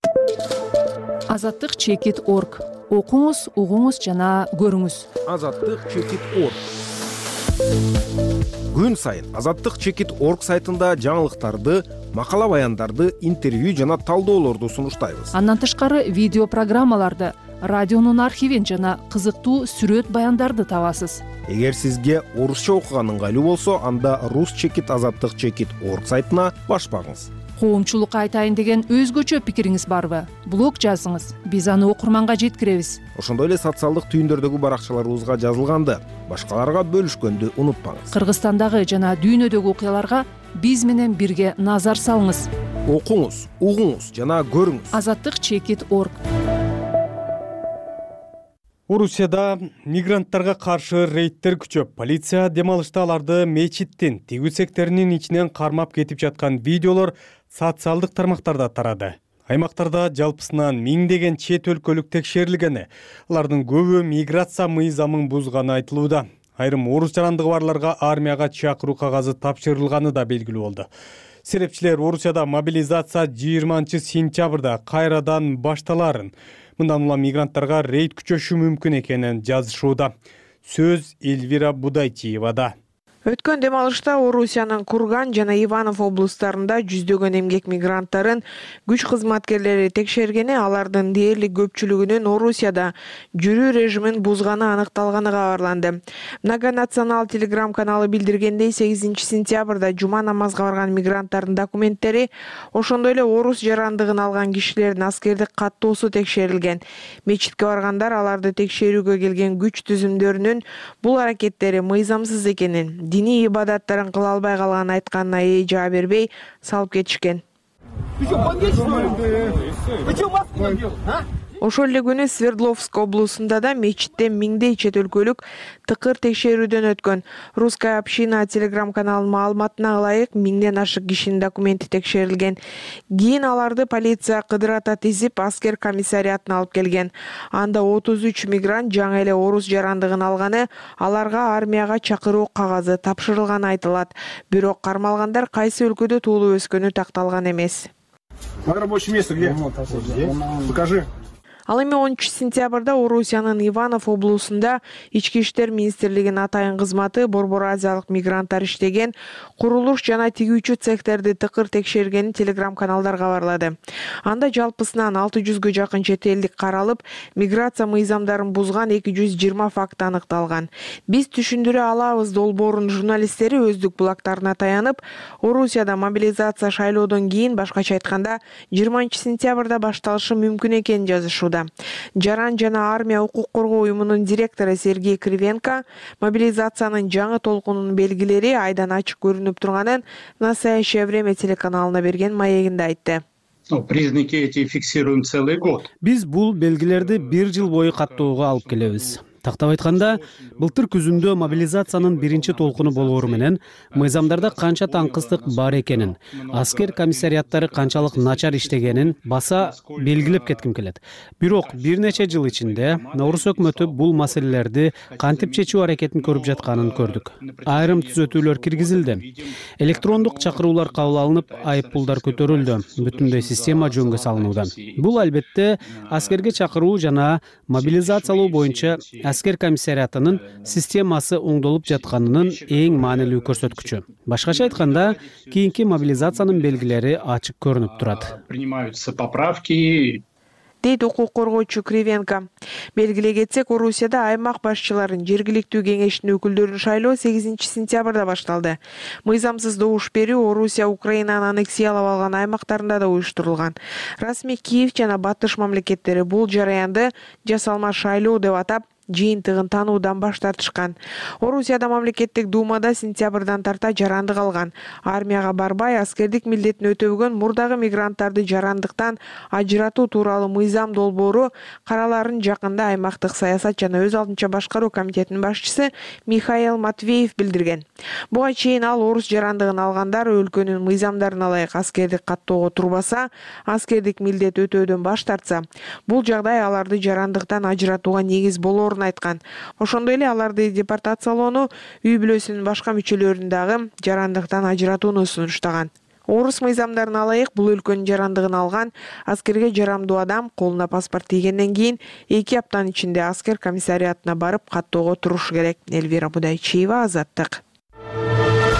Азаттык.org. Окуңуз, угуңуз жана көрүңүз. Азаттык.org. Күн сайын Азаттык чекит орг сайтында жаңылыктарды, макала баяндарды, интервью жана талдоолорду сунуштайбыз. Андан тышкары видео программаларды, радионун архивин жана кызыктуу сүрөт баяндарды табасыз. Эгер сизге орусча окуган ыңгайлуу болсо, анда рус чекит азаттык чекит орг сайтына башпагыңыз. Коомчулукка айтайын деген өзгөчө пикириңиз барбы? Блог жазыңыз, биз аны окурманга жеткиребиз. Ошондой эле социалдык түйүндөрдөгү баракчаларыбызга жазылганды, башкаларга бөлүшкөндү унутпаңыз. Кыргызстандагы жана дүйнөдөгү окуяларга биз менен бирге назар салыңыз. Окуңуз, угуңуз жана көрүңүз. Азаттык чекит орг. Орусияда мигранттарга каршы рейдтер күчөп, полиция демалышта аларды мечиттин тигүү секторунун ичинен кармап кетип жаткан видеолор социалдык тармактарда тарады. Аймактарда жалпысынан миңдеген чет өлкөлүк текшерилгени, алардын көбү миграция мыйзамын бузганы айтылууда. Айрым орус жарандыгы барларга армияга чакыруу кагазы тапшырылганы да белгилүү болду. Серепчилер Орусияда мобилизация 20 сентябрда кайрадан башталарын, мындан улам мигранттарга рейд күчөшү мүмкүн экенин жазышууда. Сөз Эльвира Будайтиевада. Өткөн демалышта Орусиянын Курган жана Иванов облустарында жүздөгөн эмгек мигранттарын күч кызматкерлери текшергени, алардын дээрлик көпчүлүгүнүн Орусияда жүрүү режимин бузганы аныкталганы кабарланды. Многонационал телеграм каналы билдиргендей, 8 сентябрда жума намазга барган мигранттардын документтери, ошондой эле орус жарандыгын алган кишилердин аскердик каттоосу текшерилген. Мечитке баргандар аларды текшерүүгө келген күч түзүмдөрүнүн бул аракеттери мыйзамсыз экенин, диний ибадаттарын кыла албай калганын айтканына жаа бербей салып кетишкен. Ошол эле күнү Свердловск облусунда да мечитте миңдей чет өлкөлүк тыкыр текшерүүдөн өткөн. Русская община телеграм каналынын маалыматына ылайык, миңден ашык кишинин документи текшерилген. Кийин аларды полиция кыдырата тизип аскер комиссариатына алып келген. Анда 33 мигрант жаңы эле орус жарандыгын алганы, аларга армияга чакыруу кагазы тапшырылганы айтылат. Бирок кармалгандар кайсы өлкөдө туулуп өскөнү такталган эмес. Рабочее место где? Покажи. Ал эми 10 сентябрда Орусиянын Иванов облусунда Ички иштер министрлигинин атайын кызматы Борбор Азиялык мигранттар иштеген курулуш жана тигүүчү цехтерди тыкыр текшергенин телеграм каналдар кабарлады. Анда жалпысынан 600гө жакын чет элдик каралып, миграция мыйзамдарын бузган 220 факт аныкталган. Биз түшүндүрө алабыз долбоорунун журналисттери өздүк блогтарына таянып, Орусияда мобилизация шайлоодон кийин, башкача айтканда 20 сентябрда башталышы мүмкүн экенин жазышууда. Жаран жана армия укук коргоо уюмунун директору Сергей Кривенко мобилизациянын жаңы толкунунун белгилери айдан ачык көрүнүп турганын «Настоящее время» телеканалына берген маегинде айтты. Признаки эти фиксируем целый год. Биз бул белгилерди 1 жыл бою каттоого алып келебиз. Тактап айтканда, былтыр күзүндө мобилизациянын биринчи толкуну болоору менен мыйзамдарда канча таңкыстык бар экенин, аскер комиссариаттары канчалык начар иштегенин баса белгилеп кетким келет. Бирок бир нече жыл ичинде Орус өкмөтү бул маселелерди кантип чечүү аракетин көрүп жатканын көрдүк. Айрым түзөтүүлөр киргизилди. Электрондук чакыруулар кабыл алынып, айыппулдар көтөрүлдү. Бүтүндөй система жөнгө салынууда. Бул албетте аскерге чакыруу жана мобилизациялоо боюнча аскер комиссариатынын системасы оңдолуп жатканынын эң маанилүү көрсөткүчү. Башкача айтканда, кийинки мобилизациянын белгилери ачык көрүнүп турат. Принимаются поправки. Дейт укук коргоочу Кривенко. Белгилей кетсек, Орусияда аймак башчыларын, жергиликтүү кеңештин өкүлдөрүн шайлоо 8 сентябрда башталды. Мыйзамсыз добуш берүү Орусия Украинаны аннексиялап алган аймактарында да уюштурулган. Расмий Киев жана Батыш мамлекеттери бул жараянды жасалма шайлоо деп атап, жыйынтыгын тануудан баш тартышкан. Орусияда мамлекеттик думада сентябрдан тарта жарандык алган. Армияга барбай, аскердик милдетин өтөбөгөн мурдагы мигранттарды жарандыктан ажыратуу тууралуу мыйзам долбоору караларын жакында аймактык саясат жана өз алдынча башкаруу комитетинин башчысы Михаил Матвеев билдирген. Буга чейин ал орус жарандыгын алгандар өлкөнүн мыйзамдарына ылайык аскердик каттоого турбаса, аскердик милдет өтөөдөн баш тартса, бул жагдай аларды жарандыктан ажыратууга негиз болоорун айткан. Ошондой эле аларды депортациялоону, үй бүлөсүнүн башка мүчөлөрүн дагы жарандыктан ажыратууну сунуштаган. Орус мыйзамдарына ылайык бул өлкөнүн жарандыгын алган аскерге жарамдуу адам колуна паспорт тийгенден кийин 2 аптанын ичинде аскер комиссариатына барып каттоого турушу керек. Эльвира Будайчиева, Азаттык.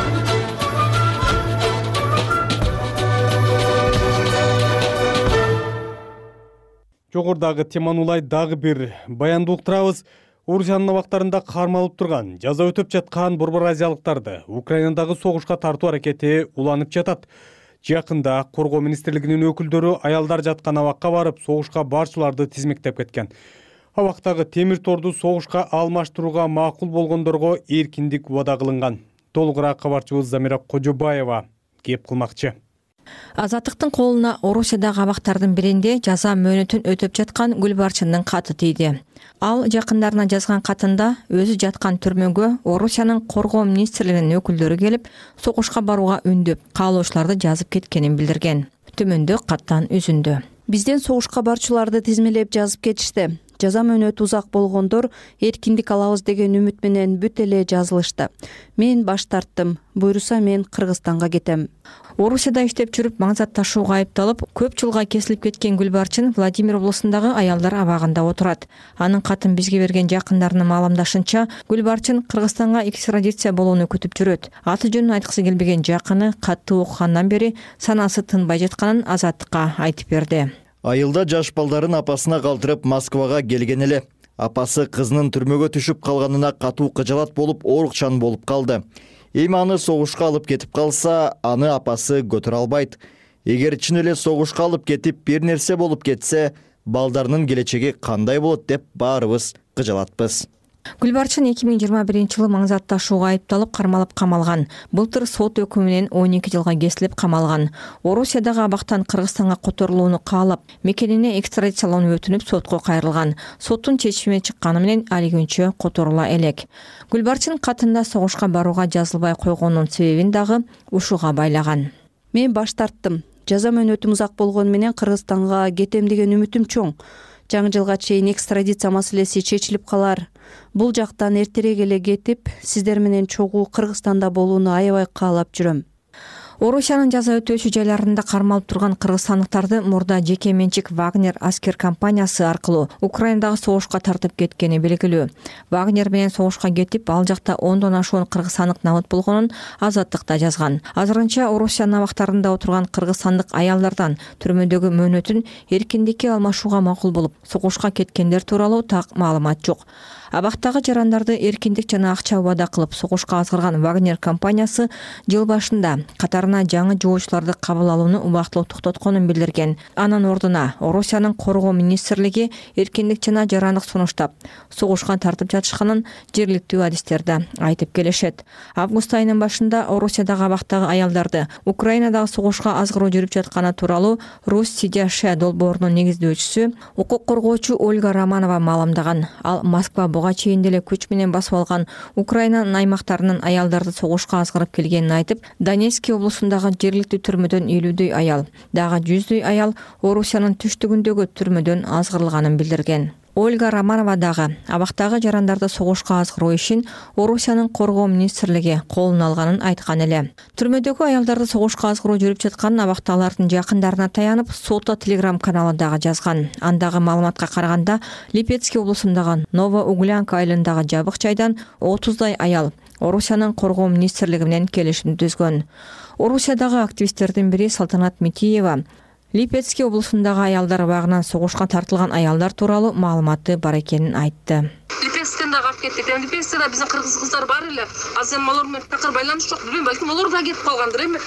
Жогорудагы теманы улай дагы бир баянды уктурабыз. Орусиянын абактарында кармалып турган, жаза өтөп жаткан борбор азиялыктарды Украинадагы согушка тартуу аракети уланып жатат. Жакында Коргоо министрлигинин өкүлдөрү аялдар жаткан абакка барып, согушка барчыларды тизмектеп кеткен. Абактагы темир торду согушка алмаштырууга макул болгондорго эркиндик убада кылынган. Толугураак кабарчыбыз Замира Кожобаева кеп кылмакчы. Азаттыктын колуна Орусиядагы абактардын биринде жаза мөөнөтүн өтөп жаткан Гүлбарчындын каты тийди. Ал жакындарына жазган катында өзү жаткан түрмөгө Орусиянын Коргоо министрлигинин өкүлдөрү келип, согушка барууга үндөп, каалоочуларды жазып кеткенин билдирген. Төмөндө каттан үзүндү. Бизден согушка барчыларды тизмелеп жазып кетишти. Жаза мөөнөтү узак болгондор эркиндик алабыз деген үмүт менен бүт эле жазылышты. Мен баш тарттым. Буйруса мен Кыргызстанга кетем. Орусияда иштеп жүрүп маңзат ташууга айыпталып, көп жылга кесилип кеткен Гүлбарчын Владимир облусундагы аялдар абагында отурат. Анын катын бизге берген жакындарынын маалымдашынча, Гүлбарчын Кыргызстанга экстрадиция болууну күтүп жүрөт. Аты жөнүн айткысы келбеген жакыны катты окугандан бери санасы тынбай жатканын Азаттыкка айтып берди. Айылда жаш балдарын апасына калтырып Москвага келген эле. Апасы кызынын түрмөгө түшүп калганына катуу кыжалат болуп, оорукчан болуп калды. Эми аны согушка алып кетип калса, аны апасы көтөрө албайт. Эгер чын эле согушка алып кетип, бир нерсе болуп кетсе, балдарынын келечеги кандай болот деп баарыбыз кыжалатпыз. Гүлбарчын 2021 маңзат ташууга айыпталып кармалып камалган. Былтыр сот өкүмү менен 12 жылга кесилип камалган. Орусиядагы абактан Кыргызстанга которулууну каалап, мекенине экстрадициялоону өтүнүп сотко кайрылган. Соттун чечими чыкканы менен али күнчө которула элек. Гүлбарчын катында согушка барууга жазылбай койгонунун себебин дагы ушуга байлаган. Мен баш тарттым. Жаза мөөнөтүм узак болгону менен Кыргызстанга кетем деген үмүтүм чоң. Жаңы жылга чейин экстрадиция маселеси чечилип калар. Бул жактан эртерээк эле кетип, сиздер менен чогуу Кыргызстанда болууну аябай каалап жүрөм. Орусиянын жаза өтөөчү жайларында кармалып турган кыргызстандыктарды мурда жеке менчик Вагнер аскер компаниясы аркылуу Украинадагы согушка тартып кеткени белгилүү. Вагнер менен согушка кетип, ал жакта 10дон ашуун кыргызстандык набыт болгонун Азаттыкта жазган. Азырынча Орусиянын абактарында отурган кыргызстандык аялдардан түрмөдөгү мөөнөтүн эркиндикке алмашууга макул болуп, согушка кеткендер тууралуу так маалымат жок. Абактагы жарандарды эркиндик жана акча убада кылып согушка азгырган Вагнер компаниясы жыл башында катарына жаңы жоочуларды кабыл алууну убактылуу токтотконун билдирген. Анын ордуна Орусиянын Коргоо министрлиги эркиндик жана жарандык сунуштап, согушка тартып жатышканын жергиликтүү адистерде айтып келишет. Август айынын башында Орусиядагы абактагы аялдарды Украинадагы согушка азгыруу жүрүп жатканы тууралуу Рус Сидяше долбоорунун негиздөөчүсү, укук коргоочу Ольга Романова маалымдаган. Ал Москва буга чейин деле күч менен басып алган Украинанын аймактарынын аялдарды согушка азгырып келгенин айтып, Донецк облусундагы жергиликтүү түрмөдөн 50дөй аял, дагы 100дөй аял Орусиянын түштүгүндөгү түрмөдөн азгырылганын билдирген. Ольга Романова дагы абактагы жарандарды согушка азгыруу ишин Орусиянын Коргоо министрлиги колуна алганын айткан эле. Түрмөдөгү аялдарды согушка азгыруу жүрүп жатканын абактагылардын жакындарына таянып, Сота Телеграм каналы дагы жазган. Андагы маалыматка караганда, Липецк облусундагы Новоуглянка айылындагы жабык жайдан 30дай аял Орусиянын Коргоо министрлиги менен келишим түзгөн. Орусиядагы активисттердин бири Салтанат Митиева Липецк облусундагы аялдар абагынан согушка тартылган аялдар тууралуу маалыматы бар экенин айтты. Липецктен дагы алып кетти. Липецкте да биздин кыргыз кыздар бар эле. Азыр эми алар менен такыр байланыш жок. Билбейм, балким алар да кетип калгандыр. Эми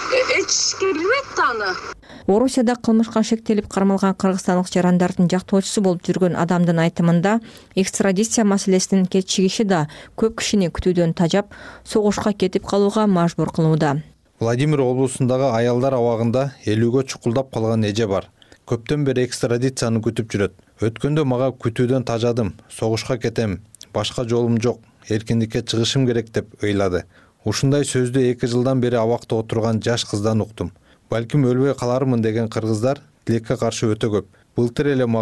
эчке билбейт да аны. Орусияда кылмышка шектелип кармалган кыргызстандык жарандардын жактоочусу болуп жүргөн адамдын айтымында, экстрадиция маселесинин кечигиши да көп кишини күтүүдөн тажап, согушка кетип калууга мажбур кылууда. Владимир облусундагы аялдар абагында 50гө чукулдап калган эже бар. Көптөн бери экстрадицияны күтүп жүрөт. Өткөндө мага күтүүдөн тажадым, согушка кетем, башка жолум жок, эркиндикке чыгышым керек деп ыйлады. Ушундай сөздү 2 жылдан бери абакта отурган жаш кыздан уктум. Балким өлбөй калармын деген кыргыздар тилекке каршы өтө көп. Былтыр эле мага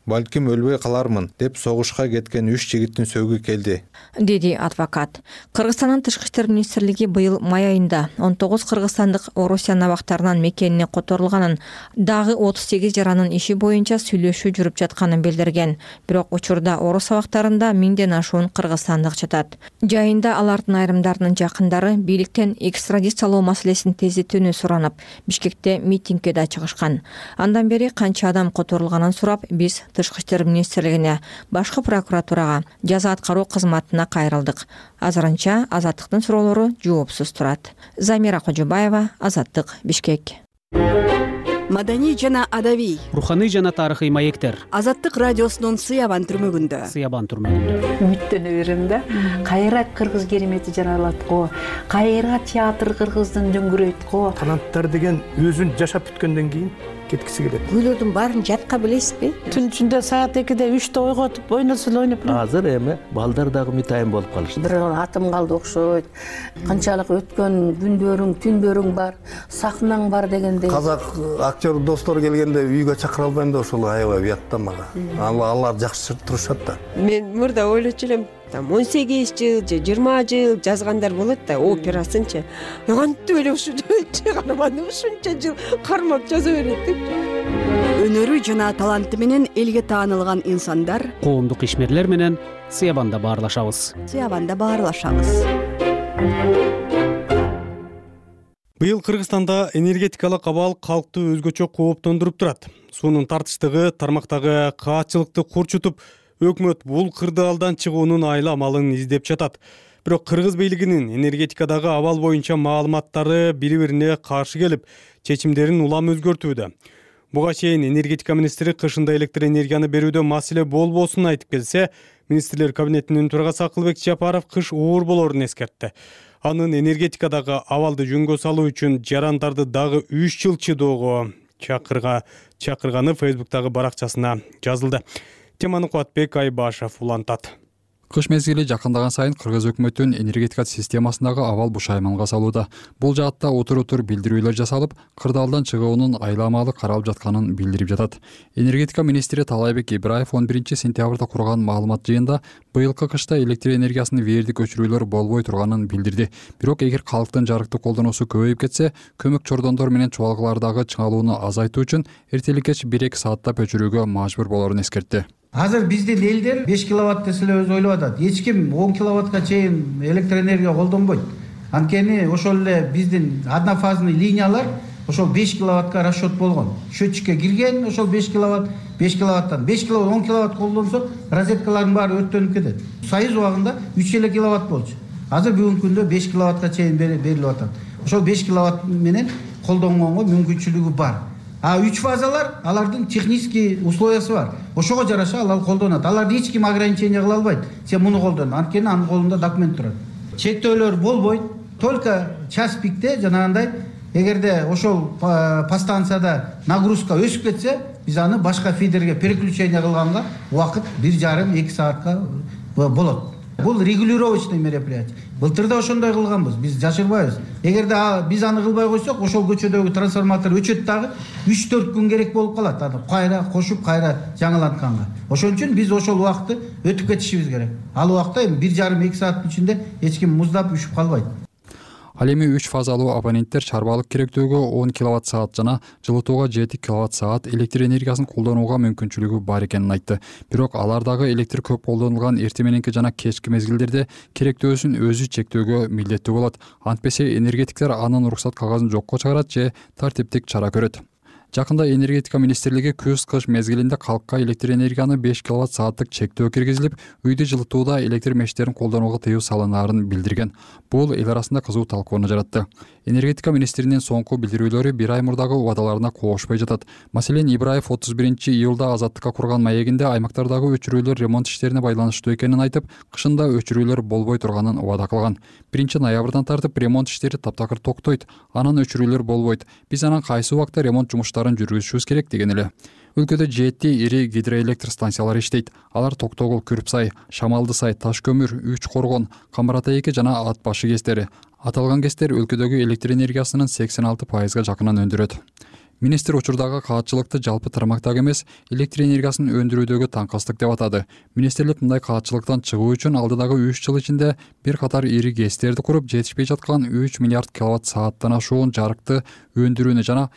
балким өлбөй калармын деп согушка кеткен 3 жигиттин сөөгү келди, деди адвокат. Кыргызстандын тышкы иштер министрлиги быйыл май айында 19 кыргызстандык Орусия набактарынан мекенине которулганын, дагы 38 жаранын иши боюнча сүйлөшүү жүрүп жатканын билдирген. Бирок учурда орус абактарында 1000ден ашуун кыргызстандык жатат. Жайында алардын айрымдарынын жакындары бийликтен экстрадициялоо маселесин тездетүүнү суранып, Бишкекте митингге да чыгышкан. Андан бери канча адам которулганын сурап, биз тышкы иштер министрлигине, башкы прокуратурага, жаза аткаруу кызматына кайрылдык. Азырынча Азаттыктын суроолору жоопсуз турат. Замира Кожобаева, Азаттык, Бишкек. Маданий жана адабий, руханий жана тарыхый маектер. Азаттык радиосунун Сыябан түрмөгүндө. Үмүттөнүп берем да. Кайра кыргыз керемети жаралат го. Кайра театр кыргыздын дөңгөрөйт го. Таланттар деген өзүн жашап бүткөндөн кийин кеткиси келет. Күйлөрдүн баарын жатка билесизби? Түн ичинде саат 2-де 3-те ойготуп, ойносул ойноп. Азыр эми балдар дагы митайын болуп калышты. Бир атым калды окшойт. Канчалык өткөн күндөрүң, түндөрүң бар, сахнаң бар дегендей. Казак актер достор келгенде үйгө чакыра албайм да ошол аябай уятта мага. Алар жакшы турушат да. Мен мурда ойлочу элем, 18 жыл же 20 жыл жазгандар болот да, операсынчы. Кантип эле ушунча карманды, ушунча жыл кармап жаза берет деп. Өнөрү жана таланты менен элге таанылган инсандар, Коомдук ишмерлер менен Сыябанда баарлашабыз. Быйыл Кыргызстанда энергетикалык абал калкты өзгөчө кооптондуруп турат. Суунун тартычтыгы тармактагы каатчылыкты курчутуп, өкмөт бул кырдаалдан чыгуунун айла амалын издеп жатат. Бирок кыргыз бийлигинин энергетикадагы абал боюнча маалыматтары бири-бирине каршы келип, чечимдерин улам өзгөртүүдө. Буга чейин энергетика министри кышында электр энергияны берүүдө маселе болбосун айтып келсе, министрлер кабинетинин төрагасы Акылбек Жапаров кыш оор болорун эскертти. Анын энергетикадагы абалды жөнгө салуу үчүн жарандарды дагы 3 жыл чыдоого чакырганы Facebook'тагы баракчасына жазылды. Теманы Куатбек Айбашев улантат. Кыш мезгили жакындаган сайын кыргыз өкмөтүнүн энергетика системасындагы абал бушайманга салууда. Бул жаатта отур билдирүүлөр жасалып, кырдаалдан чыгуунун айламалы каралып жатканын билдирип жатат. Энергетика министри Талайбек Ибраев 11-сентябрда курган маалымат жыйында быйылкы кышта электр энергиясынын вээрдик өчүрүүлөр болбой турганын билдирди. Бирок эгер калктын жарыктык колдонуусу көбөйүп кетсе, көмөк чордондор менен чубалгылардагы чыңалууну азайтуу үчүн эртелик кеч 1-2 сааттап өчүрүүгө мажбур болорун эскертти. Азыр биздин элдер 5 киловатт деле ойлоп атат. Эч ким 10 киловаттка чейин электр энергия колдонбойт. Анткени ошол эле биздин однофазный линиялар ошол 5 киловаттка расчет болгон. Счетчикке кирген ошол 5 киловатт, 5 киловаттан 5 киловатт 10 киловатт колдонсок, розеткалардын баары өрттөнүп кетет. Союз убагында 3 киловатт болчу. Азыр бүгүнкү күндө 5 киловаттка чейин берилип атат. Ошол 5 киловатт менен колдонгонго мүмкүнчүлүгү бар. А 3 фазалар, алардын технический условиясы бар. Ошого жараша алар колдонот. Аларды эч ким ограничение кыла албайт. Сен муну колдон. Анткени анын колунда документ турат. Чектөөлөр болбойт. Только час пикте жанагындай эгерде ошол подстанцияда нагрузка өсүп кетсе, биз аны башка фидерге переключение кылганга убакыт 1,5-2 саатка болот. Бул регулировочный мероприятие. Былтыр да ошондой кылганбыз, биз жашырбайбыз. Эгерде биз аны кылбай койсок, ошол көчөдөгү трансформатор өчөт дагы 3-4 күн керек болуп калат. Аны кайра кошуп, кайра жаңылантканга. Ошон үчүн биз ошол убакытты өтүп кетишибиз керек. Ал убакта 1,5-2 сааттын ичинде эч ким муздап үшүп калбайт. Ал эми 3 фазалуу абоненттер чарбалык керектөөгө 10 киловатт-саат жана жылытууга 7 киловатт-саат электр энергиясын колдонууга мүмкүнчүлүгү бар экенин айтты. Бирок алардагы электр көп колдонулган эртең мененки жана кечки мезгилдерде керектөөсүн өзү чектөөгө милдеттүү болот. Антпесе энергетиктер анын уруксат кагазын жокко чыгарат же тартиптик чара көрөт. Жакында энергетика министрлиги күз-кыш мезгилинде калкка электр энергияны 5 киловатт-сааттык чектөө киргизилип, үйдү жылытууда электр мештерин колдонууга тыюу салынаарын билдирген. Бул эл арасында кызуу талкууну жаратты. Энергетика министринин соңку билдирүүлөрү 1 ай мурдагы убадаларына коошпой жатат. Маселен, Ибраев 31-июлда Азаттыкка курган маегинде аймактардагы өчүрүүлөр ремонт иштерине байланыштуу экенин айтып, кышында өчүрүүлөр болбой турганын убада кылган. 1-ноябрдан тартып ремонт иштери таптакыр токтойт, анан өчүрүүлөр болбойт. Биз анан кайсы убакта ремонт жумуштарын жүргүзүшүбүз керек деген эле. Өлкөдө 7 ири гидроэлектр станциялары иштейт. Алар Токтогул, Күрпсай, Шамалдысай, Ташкөмүр, 3 Коргон, Камбарата 2 жана Ат башы кестери. Аталган кестер өлкөдөгү электр энергиясынын 86%га жакынын өндүрөт. Министр учурдагы каатчылыкты жалпы тармактагы эмес, электр энергиясын өндүрүүдөгү таңкыстык деп атады. Министрлик мындай каатчылыктан чыгуу үчүн алдыдагы 3 жыл ичинде бир катар ири ГЭСтерди куруп, жетишпей жаткан 3 миллиард киловатт сааттан ашуун жарыкты өндүрүүнү жана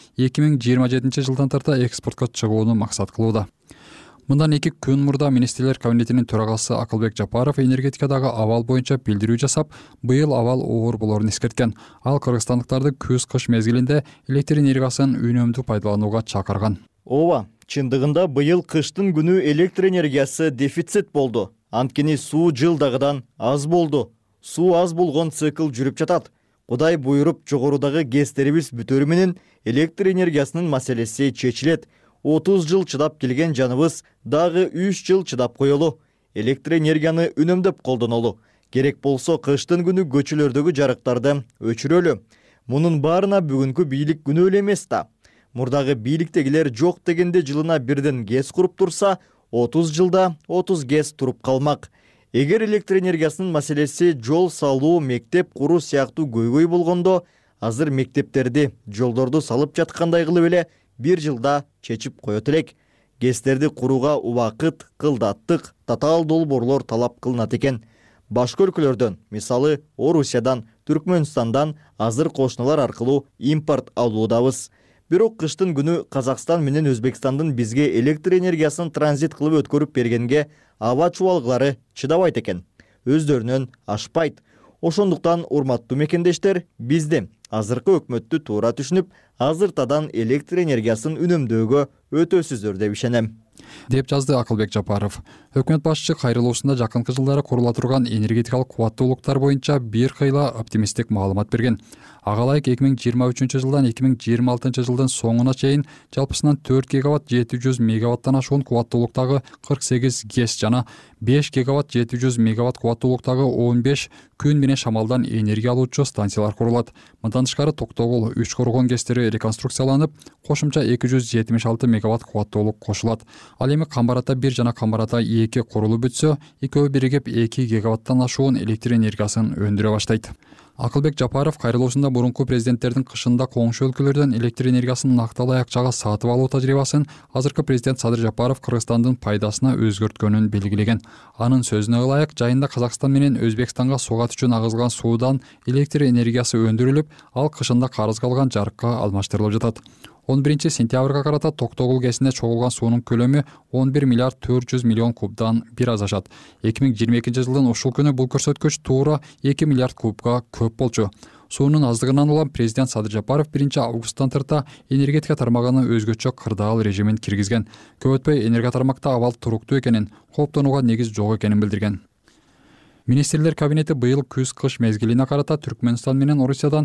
2027 жылдан тарта экспортко чыгууну максат кылууда. Мындан 2 күн мурда Министрлер кабинетинин төрагасы Акылбек Жапаров энергетикадагы абал боюнча билдирүү жасап, быйыл абал оор болорун эскерткен. Ал кыргызстандыктарды күз-кыш мезгилинде электр энергиясын үнөмдүү пайдаланууга чакырган. Ооба, чындыгында быйыл кыштын күнү электр энергиясы дефицит болду. Анткени суу жылдагыдан аз болду. Суу аз болгон цикл жүрүп жатат. Кудай буйруп жогорудагы ГЭСтерибиз бүтөрү менен электр энергиясынын маселеси чечилет. 30 жыл чыдап келген жаныбыз дагы 3 жыл чыдап коелу. Электр энергияны үнөмдөп колдонолу. Керек болсо кыштын күнү көчөлөрдөгү жарыктарды өчүрөлү. Мунун баарына бүгүнкү бийлик күнөө эле эмес да. Мурдагы бийликтегилер жок дегенде жылына бирден ГЭС куруп турса, 30 жылда 30 ГЭС туруп калмак. Эгер электр энергиясынын маселеси жол салуу, мектеп куруу сыяктуу көйгөй болгондо, азыр мектептерди, жолдорду салып жаткандай кылып эле 1 жылда чечип коет элек. ГЭСтерди курууга убакыт, кылдаттык, татаал долбоорлор талап кылынат экен. Башка өлкөлөрдөн, мисалы Орусиядан, Түркмөнстандан азыр кошуналар аркылуу импорт алуудабыз. Бирок кыштын күнү Казакстан менен Өзбекстандын бизге электр энергиясын транзит кылып өткөрүп бергенге аба чубалгылары чыдабайт экен. Өздөрүнөн ашпайт. Ошондуктан урматтуу мекендештер, бизде азыркы өкмөттү туура түшүнүп, азыртадан электр энергиясын үнөмдөөгө өтөсүздөр деп ишенем, деп жазды Акылбек Жапаров. Өкмөт башчы кайрылуусунда жакынкы жылдары курула турган энергетикалык кубаттуулуктар боюнча бир кыйла оптимисттик маалымат берген. Ага ылайык 2023 жылдан 2026 жылдын соңуна чейин жалпысынан 4 гигаватт 700 мегаваттан ашуун кубаттуулуктагы 48 ГЭС жана 5 гигаватт 700 мегаватт кубаттуулуктагы 15 күн менен шамалдан энергия алуучу станциялар курулат. Мындан тышкары Токтогул, Үч Коргон ГЭСтери реконструкцияланып, кошумча 276 мегаватт кубаттуулук кошулат. Ал эми Камбарата 1 жана Камбарата 2 курулуп бүтсө, экөө биригип 2 гигаваттан ашуун электр энергиясын өндүрө баштайт. Акылбек Жапаров кайрылуусунда мурунку президенттердин кышында коңшу өлкөлөрдөн электр энергиясын накталуу аякчага сатып алуу тажрыйбасын азыркы президент Садыр Жапаров Кыргызстандын пайдасына өзгөрткөнүн белгилеген. Анын сөзүнө ылайык, жайында Казакстан менен Өзбекстанга сугат үчүн агызылган суудан электр энергиясы өндүрүлүп, ал кышында карыз калган жарыкка алмаштырылып жатат. 11 сентябрга карата Токтогул ГЭСине чогулган суунун көлөмү 11 миллиард 400 миллион кубдан бир аз ашат. 2022 жылдын ушул күнү бул көрсөткүч туура 2 миллиард кубка көп болчу. Суунун аздыгынан улам президент Садыр Жапаров 1 августтан тарта энергетика тармагына өзгөчө кырдаал режимин киргизген. Көп өтпөй энергия тармакта абал туруктуу экенин, кооптонууга негиз жок экенин билдирген. Министрлер кабинети быйыл күз-кыш мезгилине карата Түркмөнстан менен Орусиядан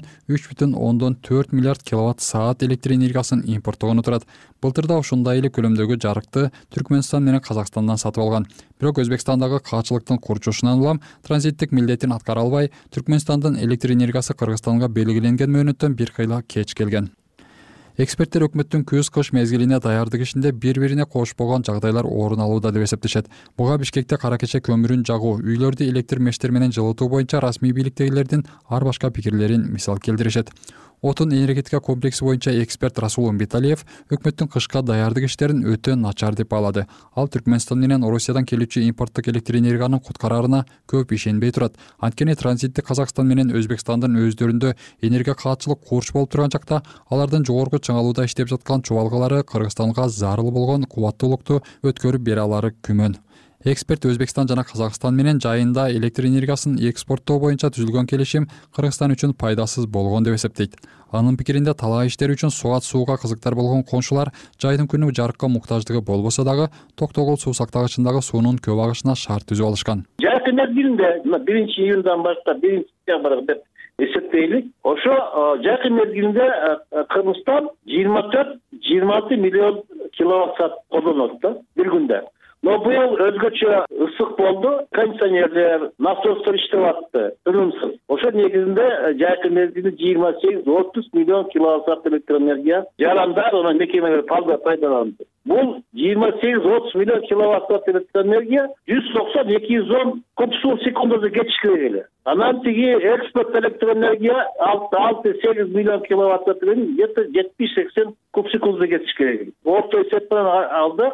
3,4 миллиард киловатт саат электр энергиясын импорттогону турат. Былтыр да ушундай эле көлөмдөгү жарыкты Түркмөнстан менен Казакстандан сатып алган. Бирок Өзбекстандагы каатчылыктын курчушунан улам транзиттик милдетин аткара албай, Түркмөнстандын электр энергиясы Кыргызстанга белгиленген мөөнөттөн бир кыйла кеч келген. Эксперттер өкмөттүн күз-кыш мезгилине даярдык ишинде бири-бирине кошпогон жагдайлар орун алууда деп эсептешет. Буга Бишкекте кара кече көмүрүн жагуу, үйлөрдү электр мештер менен жылытуу боюнча расмий бийликтегилердин ар башка пикирлерин мисал келтиришет. Отун энергетика комплекси боюнча эксперт Расул Умбеталиев өкмөттүн кышка даярдык иштерин өтө начар деп баалады. Ал Түркмөнстан менен Орусиядан келүүчү импорттук электр энергиянын куткарарына көп ишенбей турат. Анткени транзиттик Казакстан менен Өзбекстандын өздөрүндө энергия каатчылык курч болуп турган жакта алардын жогорку чыңалууда иштеп жаткан чубалгылары Кыргызстанга зарыл болгон кубаттуулукту өткөрүп бере алары күмөн. Эксперт Өзбекстан жана Казакстан менен жайында электр энергиясын экспорттоо боюнча түзүлгөн келишим Кыргызстан үчүн пайдасыз болгон деп эсептейт. Анын пикиринде талаа иштери үчүн сугат сууга кызыктар болгон коншулар жайдын күнү жарыкка муктаждыгы болбосо дагы Токтогул суу сактагычындагы суунун көп агышына шарт түзүп алышкан. Жарык мезгилинде 1-июндан баштап 1-сентябрга деп эсептейлик. Ошо жарык мезгилинде Кыргызстан 24-26 миллион киловатт саат колдонот да бир күндө. Но быйыл өзгөчө ысык болду. Кондиционерлер, насостор иштеп атты, ырымсыз. Ошо негизинде жайкы мезгилде 28-30 миллион киловатт электроэнергия жарандар ona мекемелер пайдаланды. Бул 28-30 миллион киловатт электроэнергия 190-210 куб суу секундада кечиккеле. Анан тиги экспорт электроэнергия 6-8 миллион киловатт где-то 70-80 куб секундада кечиккеле. Орто эсеп менен алдык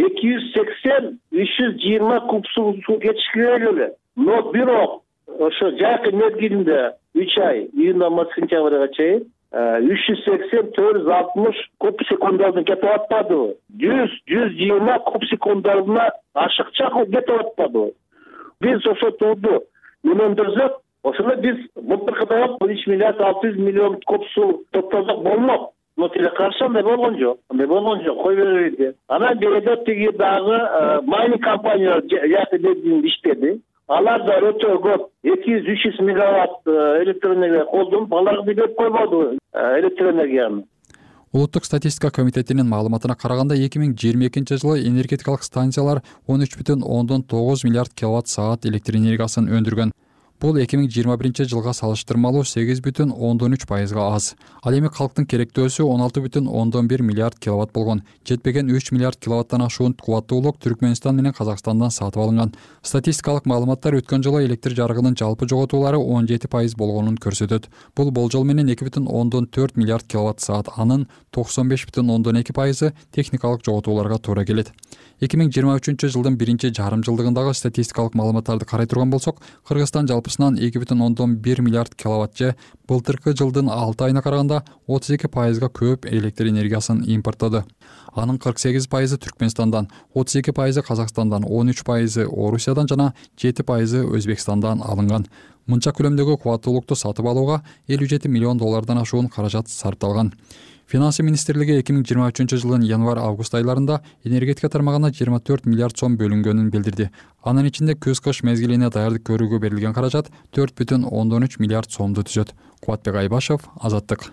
280-320 куб суу кечиккеле. Но бирок ошо жайкы мезгилинде 3 ай, июндан март сентябрга чейин 380-460 куб секунданы кетип атпады. 100-120 куб секундына ашыкча кетип атпады. Биз ошо турду үнөндөрсөк, ошондо биз былтыркыдай 1 миллиард 600 миллион куб суу топтосок болмок. Но тиле каршы андай болгон жок. Кой бербейди. Анан берде тиги дагы майнинг компаниялар жакы мезгилинде иштеди. Алар да өтө көп 200-300 мегаватт электроэнергия колдонуп, аларга берип койбоду электроэнергияны. Улуттук статистика комитетинин маалыматына караганда 2022 жылы энергетикалык станциялар 13,9 миллиард киловатт саат электр энергиясын өндүргөн. Бул 2021 жылга салыштырмалуу 8,3%га аз. Ал эми калктын керектөөсү 16,1 миллиард киловатт болгон. Жетпеген 3 миллиард киловаттан ашуун кубаттуулук Түркмөнстан менен Казакстандан сатып алынган. Статистикалык маалыматтар өткөн жылы электр жарыгынын жалпы жоготуулары 17% болгонун көрсөтөт. Бул болжол менен 2,4 миллиард киловатт саат, анын 95,2% техникалык жоготууларга туура келет. 2023 жылдын биринчи жарым жылдыгындагы статистикалык маалыматтарды карай турган болсок, Кыргызстан жалпысынан 2,1 миллиард киловатт же былтыркы жылдын 6 айына караганда 32%га көп электр энергиясын импорттоду. Анын 48% Түркмөнстандан, 32% Казакстандан, 13% Орусиядан жана 7% Өзбекстандан алынган. Мынча көлөмдөгү кубаттуулукту сатып алууга 57 миллион доллардан ашуун каражат сарпталган. Финансы министрлиги 2023 жылдын январь-август айларында энергетика тармагына 24 миллиард сом бөлүнгөнүн билдирди. Анын ичинде көз-кыш мезгилине даярдык көрүүгө берилген каражат 4,13 миллиард сомду түзөт. Кубатбек Айбашев, Азаттык.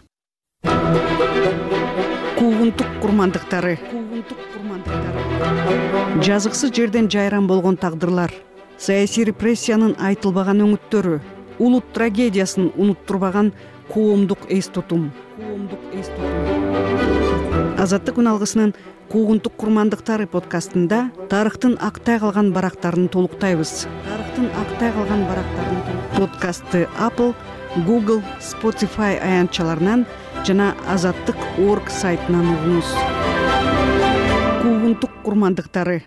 Куугунтук курмандыктары. Жазыксыз жерден жайран болгон тагдырлар, саясий репрессиянын айтылбаган өңүттөрү, улут трагедиясын унуттурбаган коомдук эс тутум. Азаттык күн алгысынын Куугунтук курмандыктары подкастында тарыхтын актай калган барактарын толуктайбыз. Подкастты Apple, Google, Spotify аянтчаларынан жана azattik.org сайтынан угуңуз. Куугунтук курмандыктары.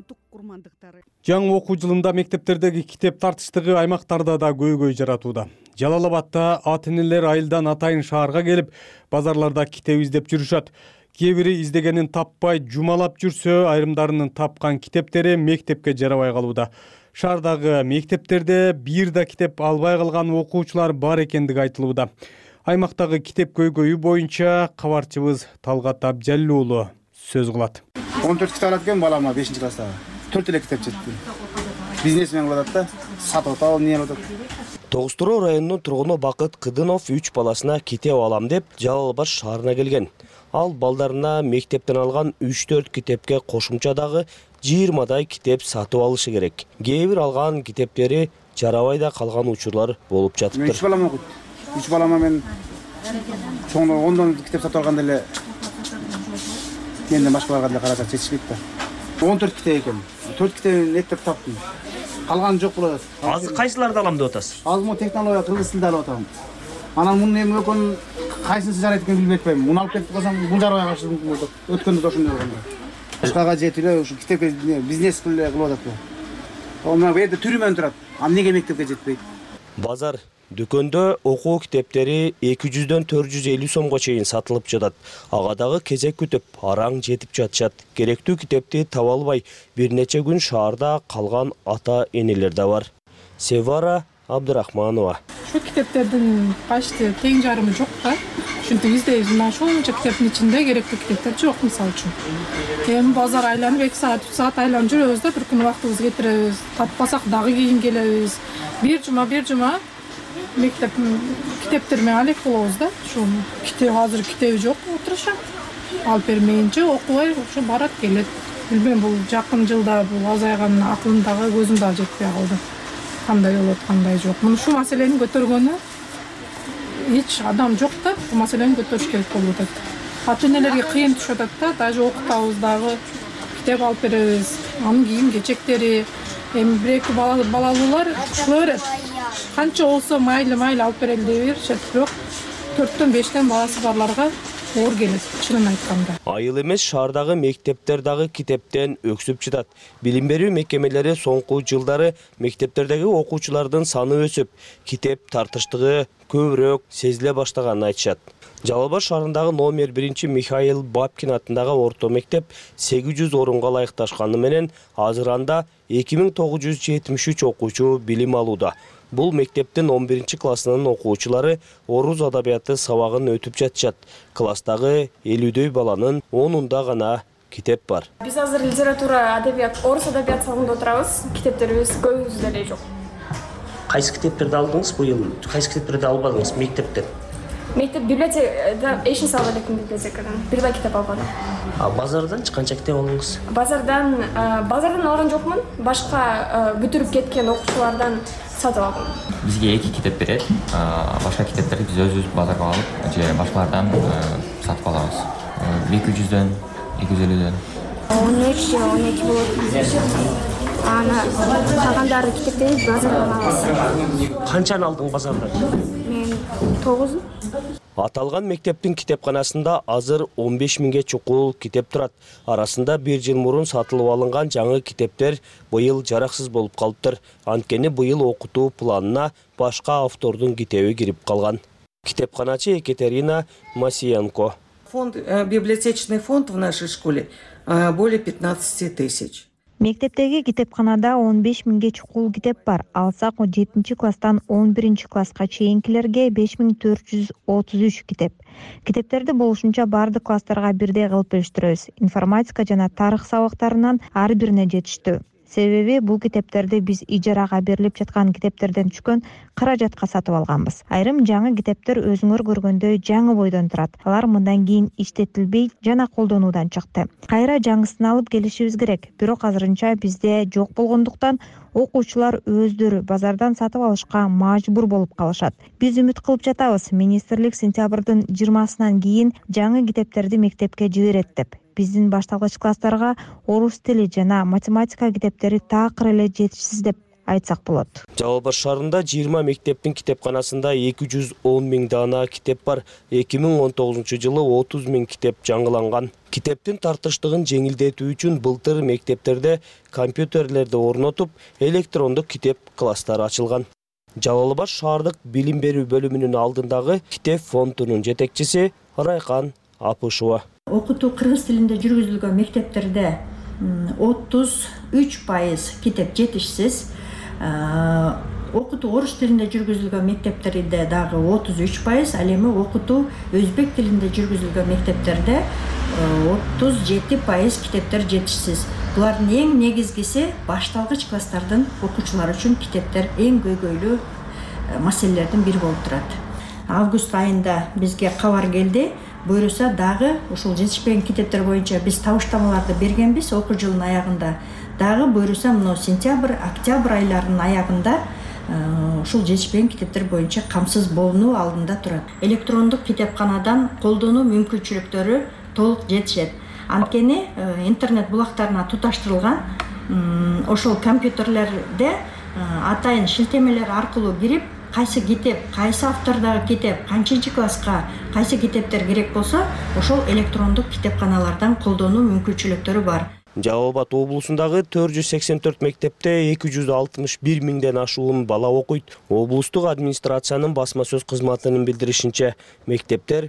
Жаңы окуу жылында мектептердеги китеп тартыштыгы аймактарда да көйгөй жаратууда. Жалал Абадта ата-энелер айылдан атайын шаарга келип, базарларда китеп издеп жүрүшөт. Кээ бири издегенин таппай жумалап жүрсө, айрымдарынын тапкан китептери мектепке жарабай калууда. Шаардагы мектептерде бир да китеп албай калган окуучулар бар экендиги айтылууда. Аймактагы китеп көйгөйү боюнча кабарчыбыз Талгат Абжалил уулу сөз кылат. 14 китеп алат экен балама 5-класста. 4 эле китеп жетти. Бизнесмен кылат да, сатып атабы, эмне кылат. Тогуз-Туроо районунун тургуну Бакыт Кыдынов 3 баласына китеп алам деп Жалал Абад шаарына келген. Ал балдарына мектептен алган 3-4 китепке кошумча дагы 20дай китеп сатып алышы керек. Кээ бир алган китептери жарабай да калган учурлар болуп жатыптыр. 3 балам окуйт. 3 балама мен чоңдо 10 китеп сатып алганда эле менден башкаларга деле каражат жетишпейт да. 14 китеп экен. 4 китебин эптеп таптым. Калганы жок болот. Азыр кайсыларды алам деп атасыз? Азыр могу технология кыргыз тилинде алып атам. Анан мунун эми экөнүн кайсысы жарайт экенин билбей атпайм. Муну алып кетип калсам бул жарабай калышы мүмкүн болот. Өткөндө да ошондой болгондо. Башкага жетип эле ушу китепке бизнес кылып атат да. Мына бу жерде түрү менен турат. А эмнеге мектепке жетпейт? Базар дүкөндө окуу китептери 200дөн 450 сомго чейин сатылып жатат. Ага дагы кезек күтүп, араң жетип жатышат. Керектүү китепти таба албай, бир нече күн шаарда калган ата-энелер да бар. Севара Абдырахманова. Şu kitaplardan başta teң жарымы жоқ та. Çünkü издейбиз, мына ошончо китептин ичинде керектүү китептер жок мисалы үчүн. Эми базар айланып 2 саат 3 саат айланып жүрөбүз да, бир күн убактыбызды кетиребиз. Таппасак дагы кийин келебиз. Бир жума мектеп китептер менен алек болобуз да. Ошо китеп азыр китеби жок отурушат. Алып бермейинче окубай ошо барат келет. билбейм, бул жакын жылда бул азайган акылымдагы көзүм дагы жетпей калды. Кандай болот, кандай жок. Муну ушул маселени көтөргөнү эч адам жок да, бул маселени көтөрүш керек болуп атат. Ата энелерге кыйын түшүп атат да, даже окутабыз дагы, китеп алып беребиз, анын кийим кечектери, эми бир-эки балалуулар ушула берет. Канча болсо майли алып берели деп беришет, бирок 4-5 баласы барларга оор келет, чынын айтканда. Айыл эмес, шаардагы мектептер дагы китептен өксүп жатат. Билим берүү мекемелери соңку жылдары мектептердеги окуучулардын саны өсүп, китеп тартыштыгы көбүрөөк сезиле баштаганын айтышат. Жалал Абад шаарындагы номер 1 Михаил Бабкин атындагы орто мектеп 800 орунга ылайыкташканы менен азыр анда 2973 окуучу билим алууда. Бул мектептин 11 классынын окуучулары орус адабияты сабагын өтүп жатышат. Класстагы 50дөй баланын 10-унда гана китеп бар. Биз азыр литература, адабият, орус адабият сабагында отурабыз. Китептерибиз көбүбүз деле жок. Кайсы китептерди алдыңыз быйыл? Кайсы китептерди албадыңыз мектептен? Мектеп библиотека эшин салып элекмин библиотекадан. Бир да китеп албадым. Базардан канча китеп алдыңыз? Базардан алган жокмун. Башка бүтүрүп кеткен окуучулардан сатып алдым. Бизге 2 китеп берет. Башка китептерди биз өзүбүз базарга алып, же башкалардан сатып алабыз. 200дөн, 250дөн. 13 же 12 болот. Аны калгандары китептерди базардан алабыз. Канчаны алдың базардан? Мен 9. Аталган мектептин китепканасында азыр 15 миңге чукул китеп турат. Арасында 1 жыл мурун сатылып алынган жаңы китептер быйыл жараксыз болуп калыптыр. Анткени быйыл окутуу планына башка автордун китеби кирип калган. Китепканачы Екатерина Масиенко. Библиотечный фонд в нашей школе более 15 тысяч. Мектептеги китепканада 15 миңге чукул китеп бар. Алсак 7 класстан 11 класска чейинкилерге 5433 китеп. Китептерди болушунча бардык класстарга бирдей кылып бөлүштүрөбүз. Информатика жана тарых сабактарынан ар бирине жетиштүү. Себеби бул китептерди биз ижарага берилип жаткан китептерден түшкөн каражатка сатып алганбыз. Айрым жаңы китептер өзүңөр көргөндөй жаңы бойдон турат. Алар мындан кийин иштетилбей жана колдонуудан чыкты. Кайра жаңысын алып келишибиз керек. Бирок азырынча бизде жок болгондуктан окуучулар өздөрү базардан сатып алышка мажбур болуп калышат. Биз үмүт кылып жатабыз, министрлик сентябрдын 20-сынан кийин жаңы китептерди мектепке жиберет деп. Биздин башталгыч класстарга орус тили жана математика китептери такыр эле жетишсиз деп айтсак болот. Жалал Абад шаарында 20 мектептин китепканасында 210 миң дана китеп бар. 2019 жылы 30 миң китеп жаңыланган. Китептин тартыштыгын жеңилдетүү үчүн былтыр мектептерде компьютерлерди орнотуп, электрондук китеп класстары ачылган. Жалал Абад шаардык билим берүү бөлүмүнүн алдындагы китеп фондунун жетекчиси Райкан Апышева. Окутуу кыргыз тилинде жүргүзүлгөн мектептерде 33% китеп жетишсиз. Окутуу орус тилинде жүргүзүлгөн мектептерде дагы 33%, ал эми окутуу өзбек тилинде жүргүзүлгөн мектептерде 37% китептер жетишсиз. Булардын эң негизгиси башталгыч класстардын окуучулары үчүн китептер эң көйгөйлүү маселелердин бири болуп турат. Август айында бизге кабар келди. Буюрса дагы ушул жетишпеген китептер боюнча биз табыштамаларды бергенбиз окуу жылынын аягында. Дагы буюрса мына сентябрь, октябрь айларынын аягында ушул жетишпеген китептер боюнча камсыз болуу алдында турат. Электрондук китепканадан колдонуу мүмкүнчүлүктөрү толук жетишет. Анткени интернет булактарына туташтырылган ошол компьютерлерде атайын шилтемелер аркылуу кирип, кайсы китеп, кайсы автордагы китеп, канчынчы класска кайсы китептер керек болсо, ошол электрондук китепканалардан колдонуу мүмкүнчүлүктөрү бар. Жалал Абад облусундагы 484 мектепте 261 миңден ашуун бала окуйт. Облустук администрациянын басма сөз кызматынын билдиришинче, мектептер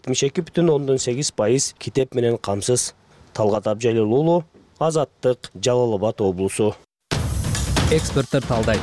72,8% китеп менен камсыз. Талгат Абжалил уулу, Азаттык, Жалал Абад облусу. Эксперттер талдайт.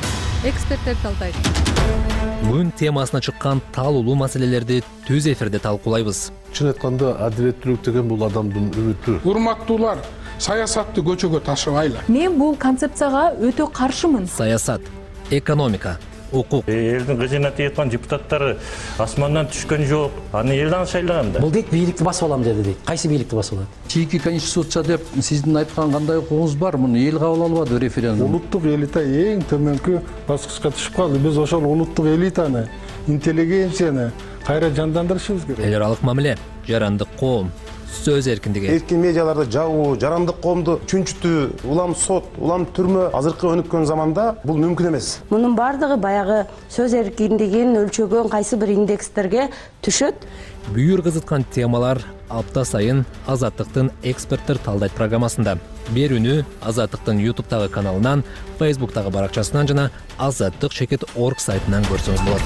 Күн темасына чыккан таалуулуу маселелерди түз эфирде талкуулайбыз. Чын айтканда адилеттүүлүк деген бул адамдын үмүтү. Урматтуулар, саясатты көчөгө ташыбайлы. Мен бул концепцияга өтө каршымын. Саясат, экономика, укук. Элдин кыжына тийеткан депутаттары асмандан түшкөн жок. Аны эл аны шайлаган да. Бул дейт бийликти басып алам деди дейт. Кайсы бийликти басып алат? чийки конституция деп сиздин айткан кандай укугуңуз бар? Муну эл кабыл албады референдум. Улуттук элита эң төмөнкү баскычка түшүп калды. Биз ошол улуттук элитаны, интеллигенцияны кайра жандандырышыбыз керек. Эл аралык мамиле, жарандык коом, сөз эркиндиги. Эркин медиаларды жабуу, жарандык коомду чүнчүтүү, улам сот, улам түрмө азыркы өнүккөн заманда бул мүмкүн эмес. Мунун бардыгы баягы сөз эркиндигин өлчөгөн кайсы бир индекстерге түшөт. Бүйүр кызыткан темалар апта сайын Азаттыктын эксперттер талдайт программасында. Берүүнү Азаттыктын YouTube'тагы каналынан, Facebook'тагы баракчасынан жана azаттык.org сайтынан көрсөңүз болот.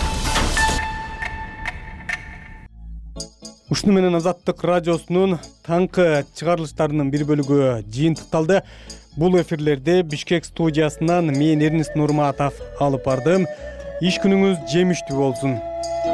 Ушуну менен Азаттык радиосунун таңкы чыгарылыштарынын бир бөлүгү жыйынтыкталды. Бул эфирлерде Бишкек студиясынан мен Эрнест Нурматов алып бардым. Иш күнүңүз жемиштүү болсун.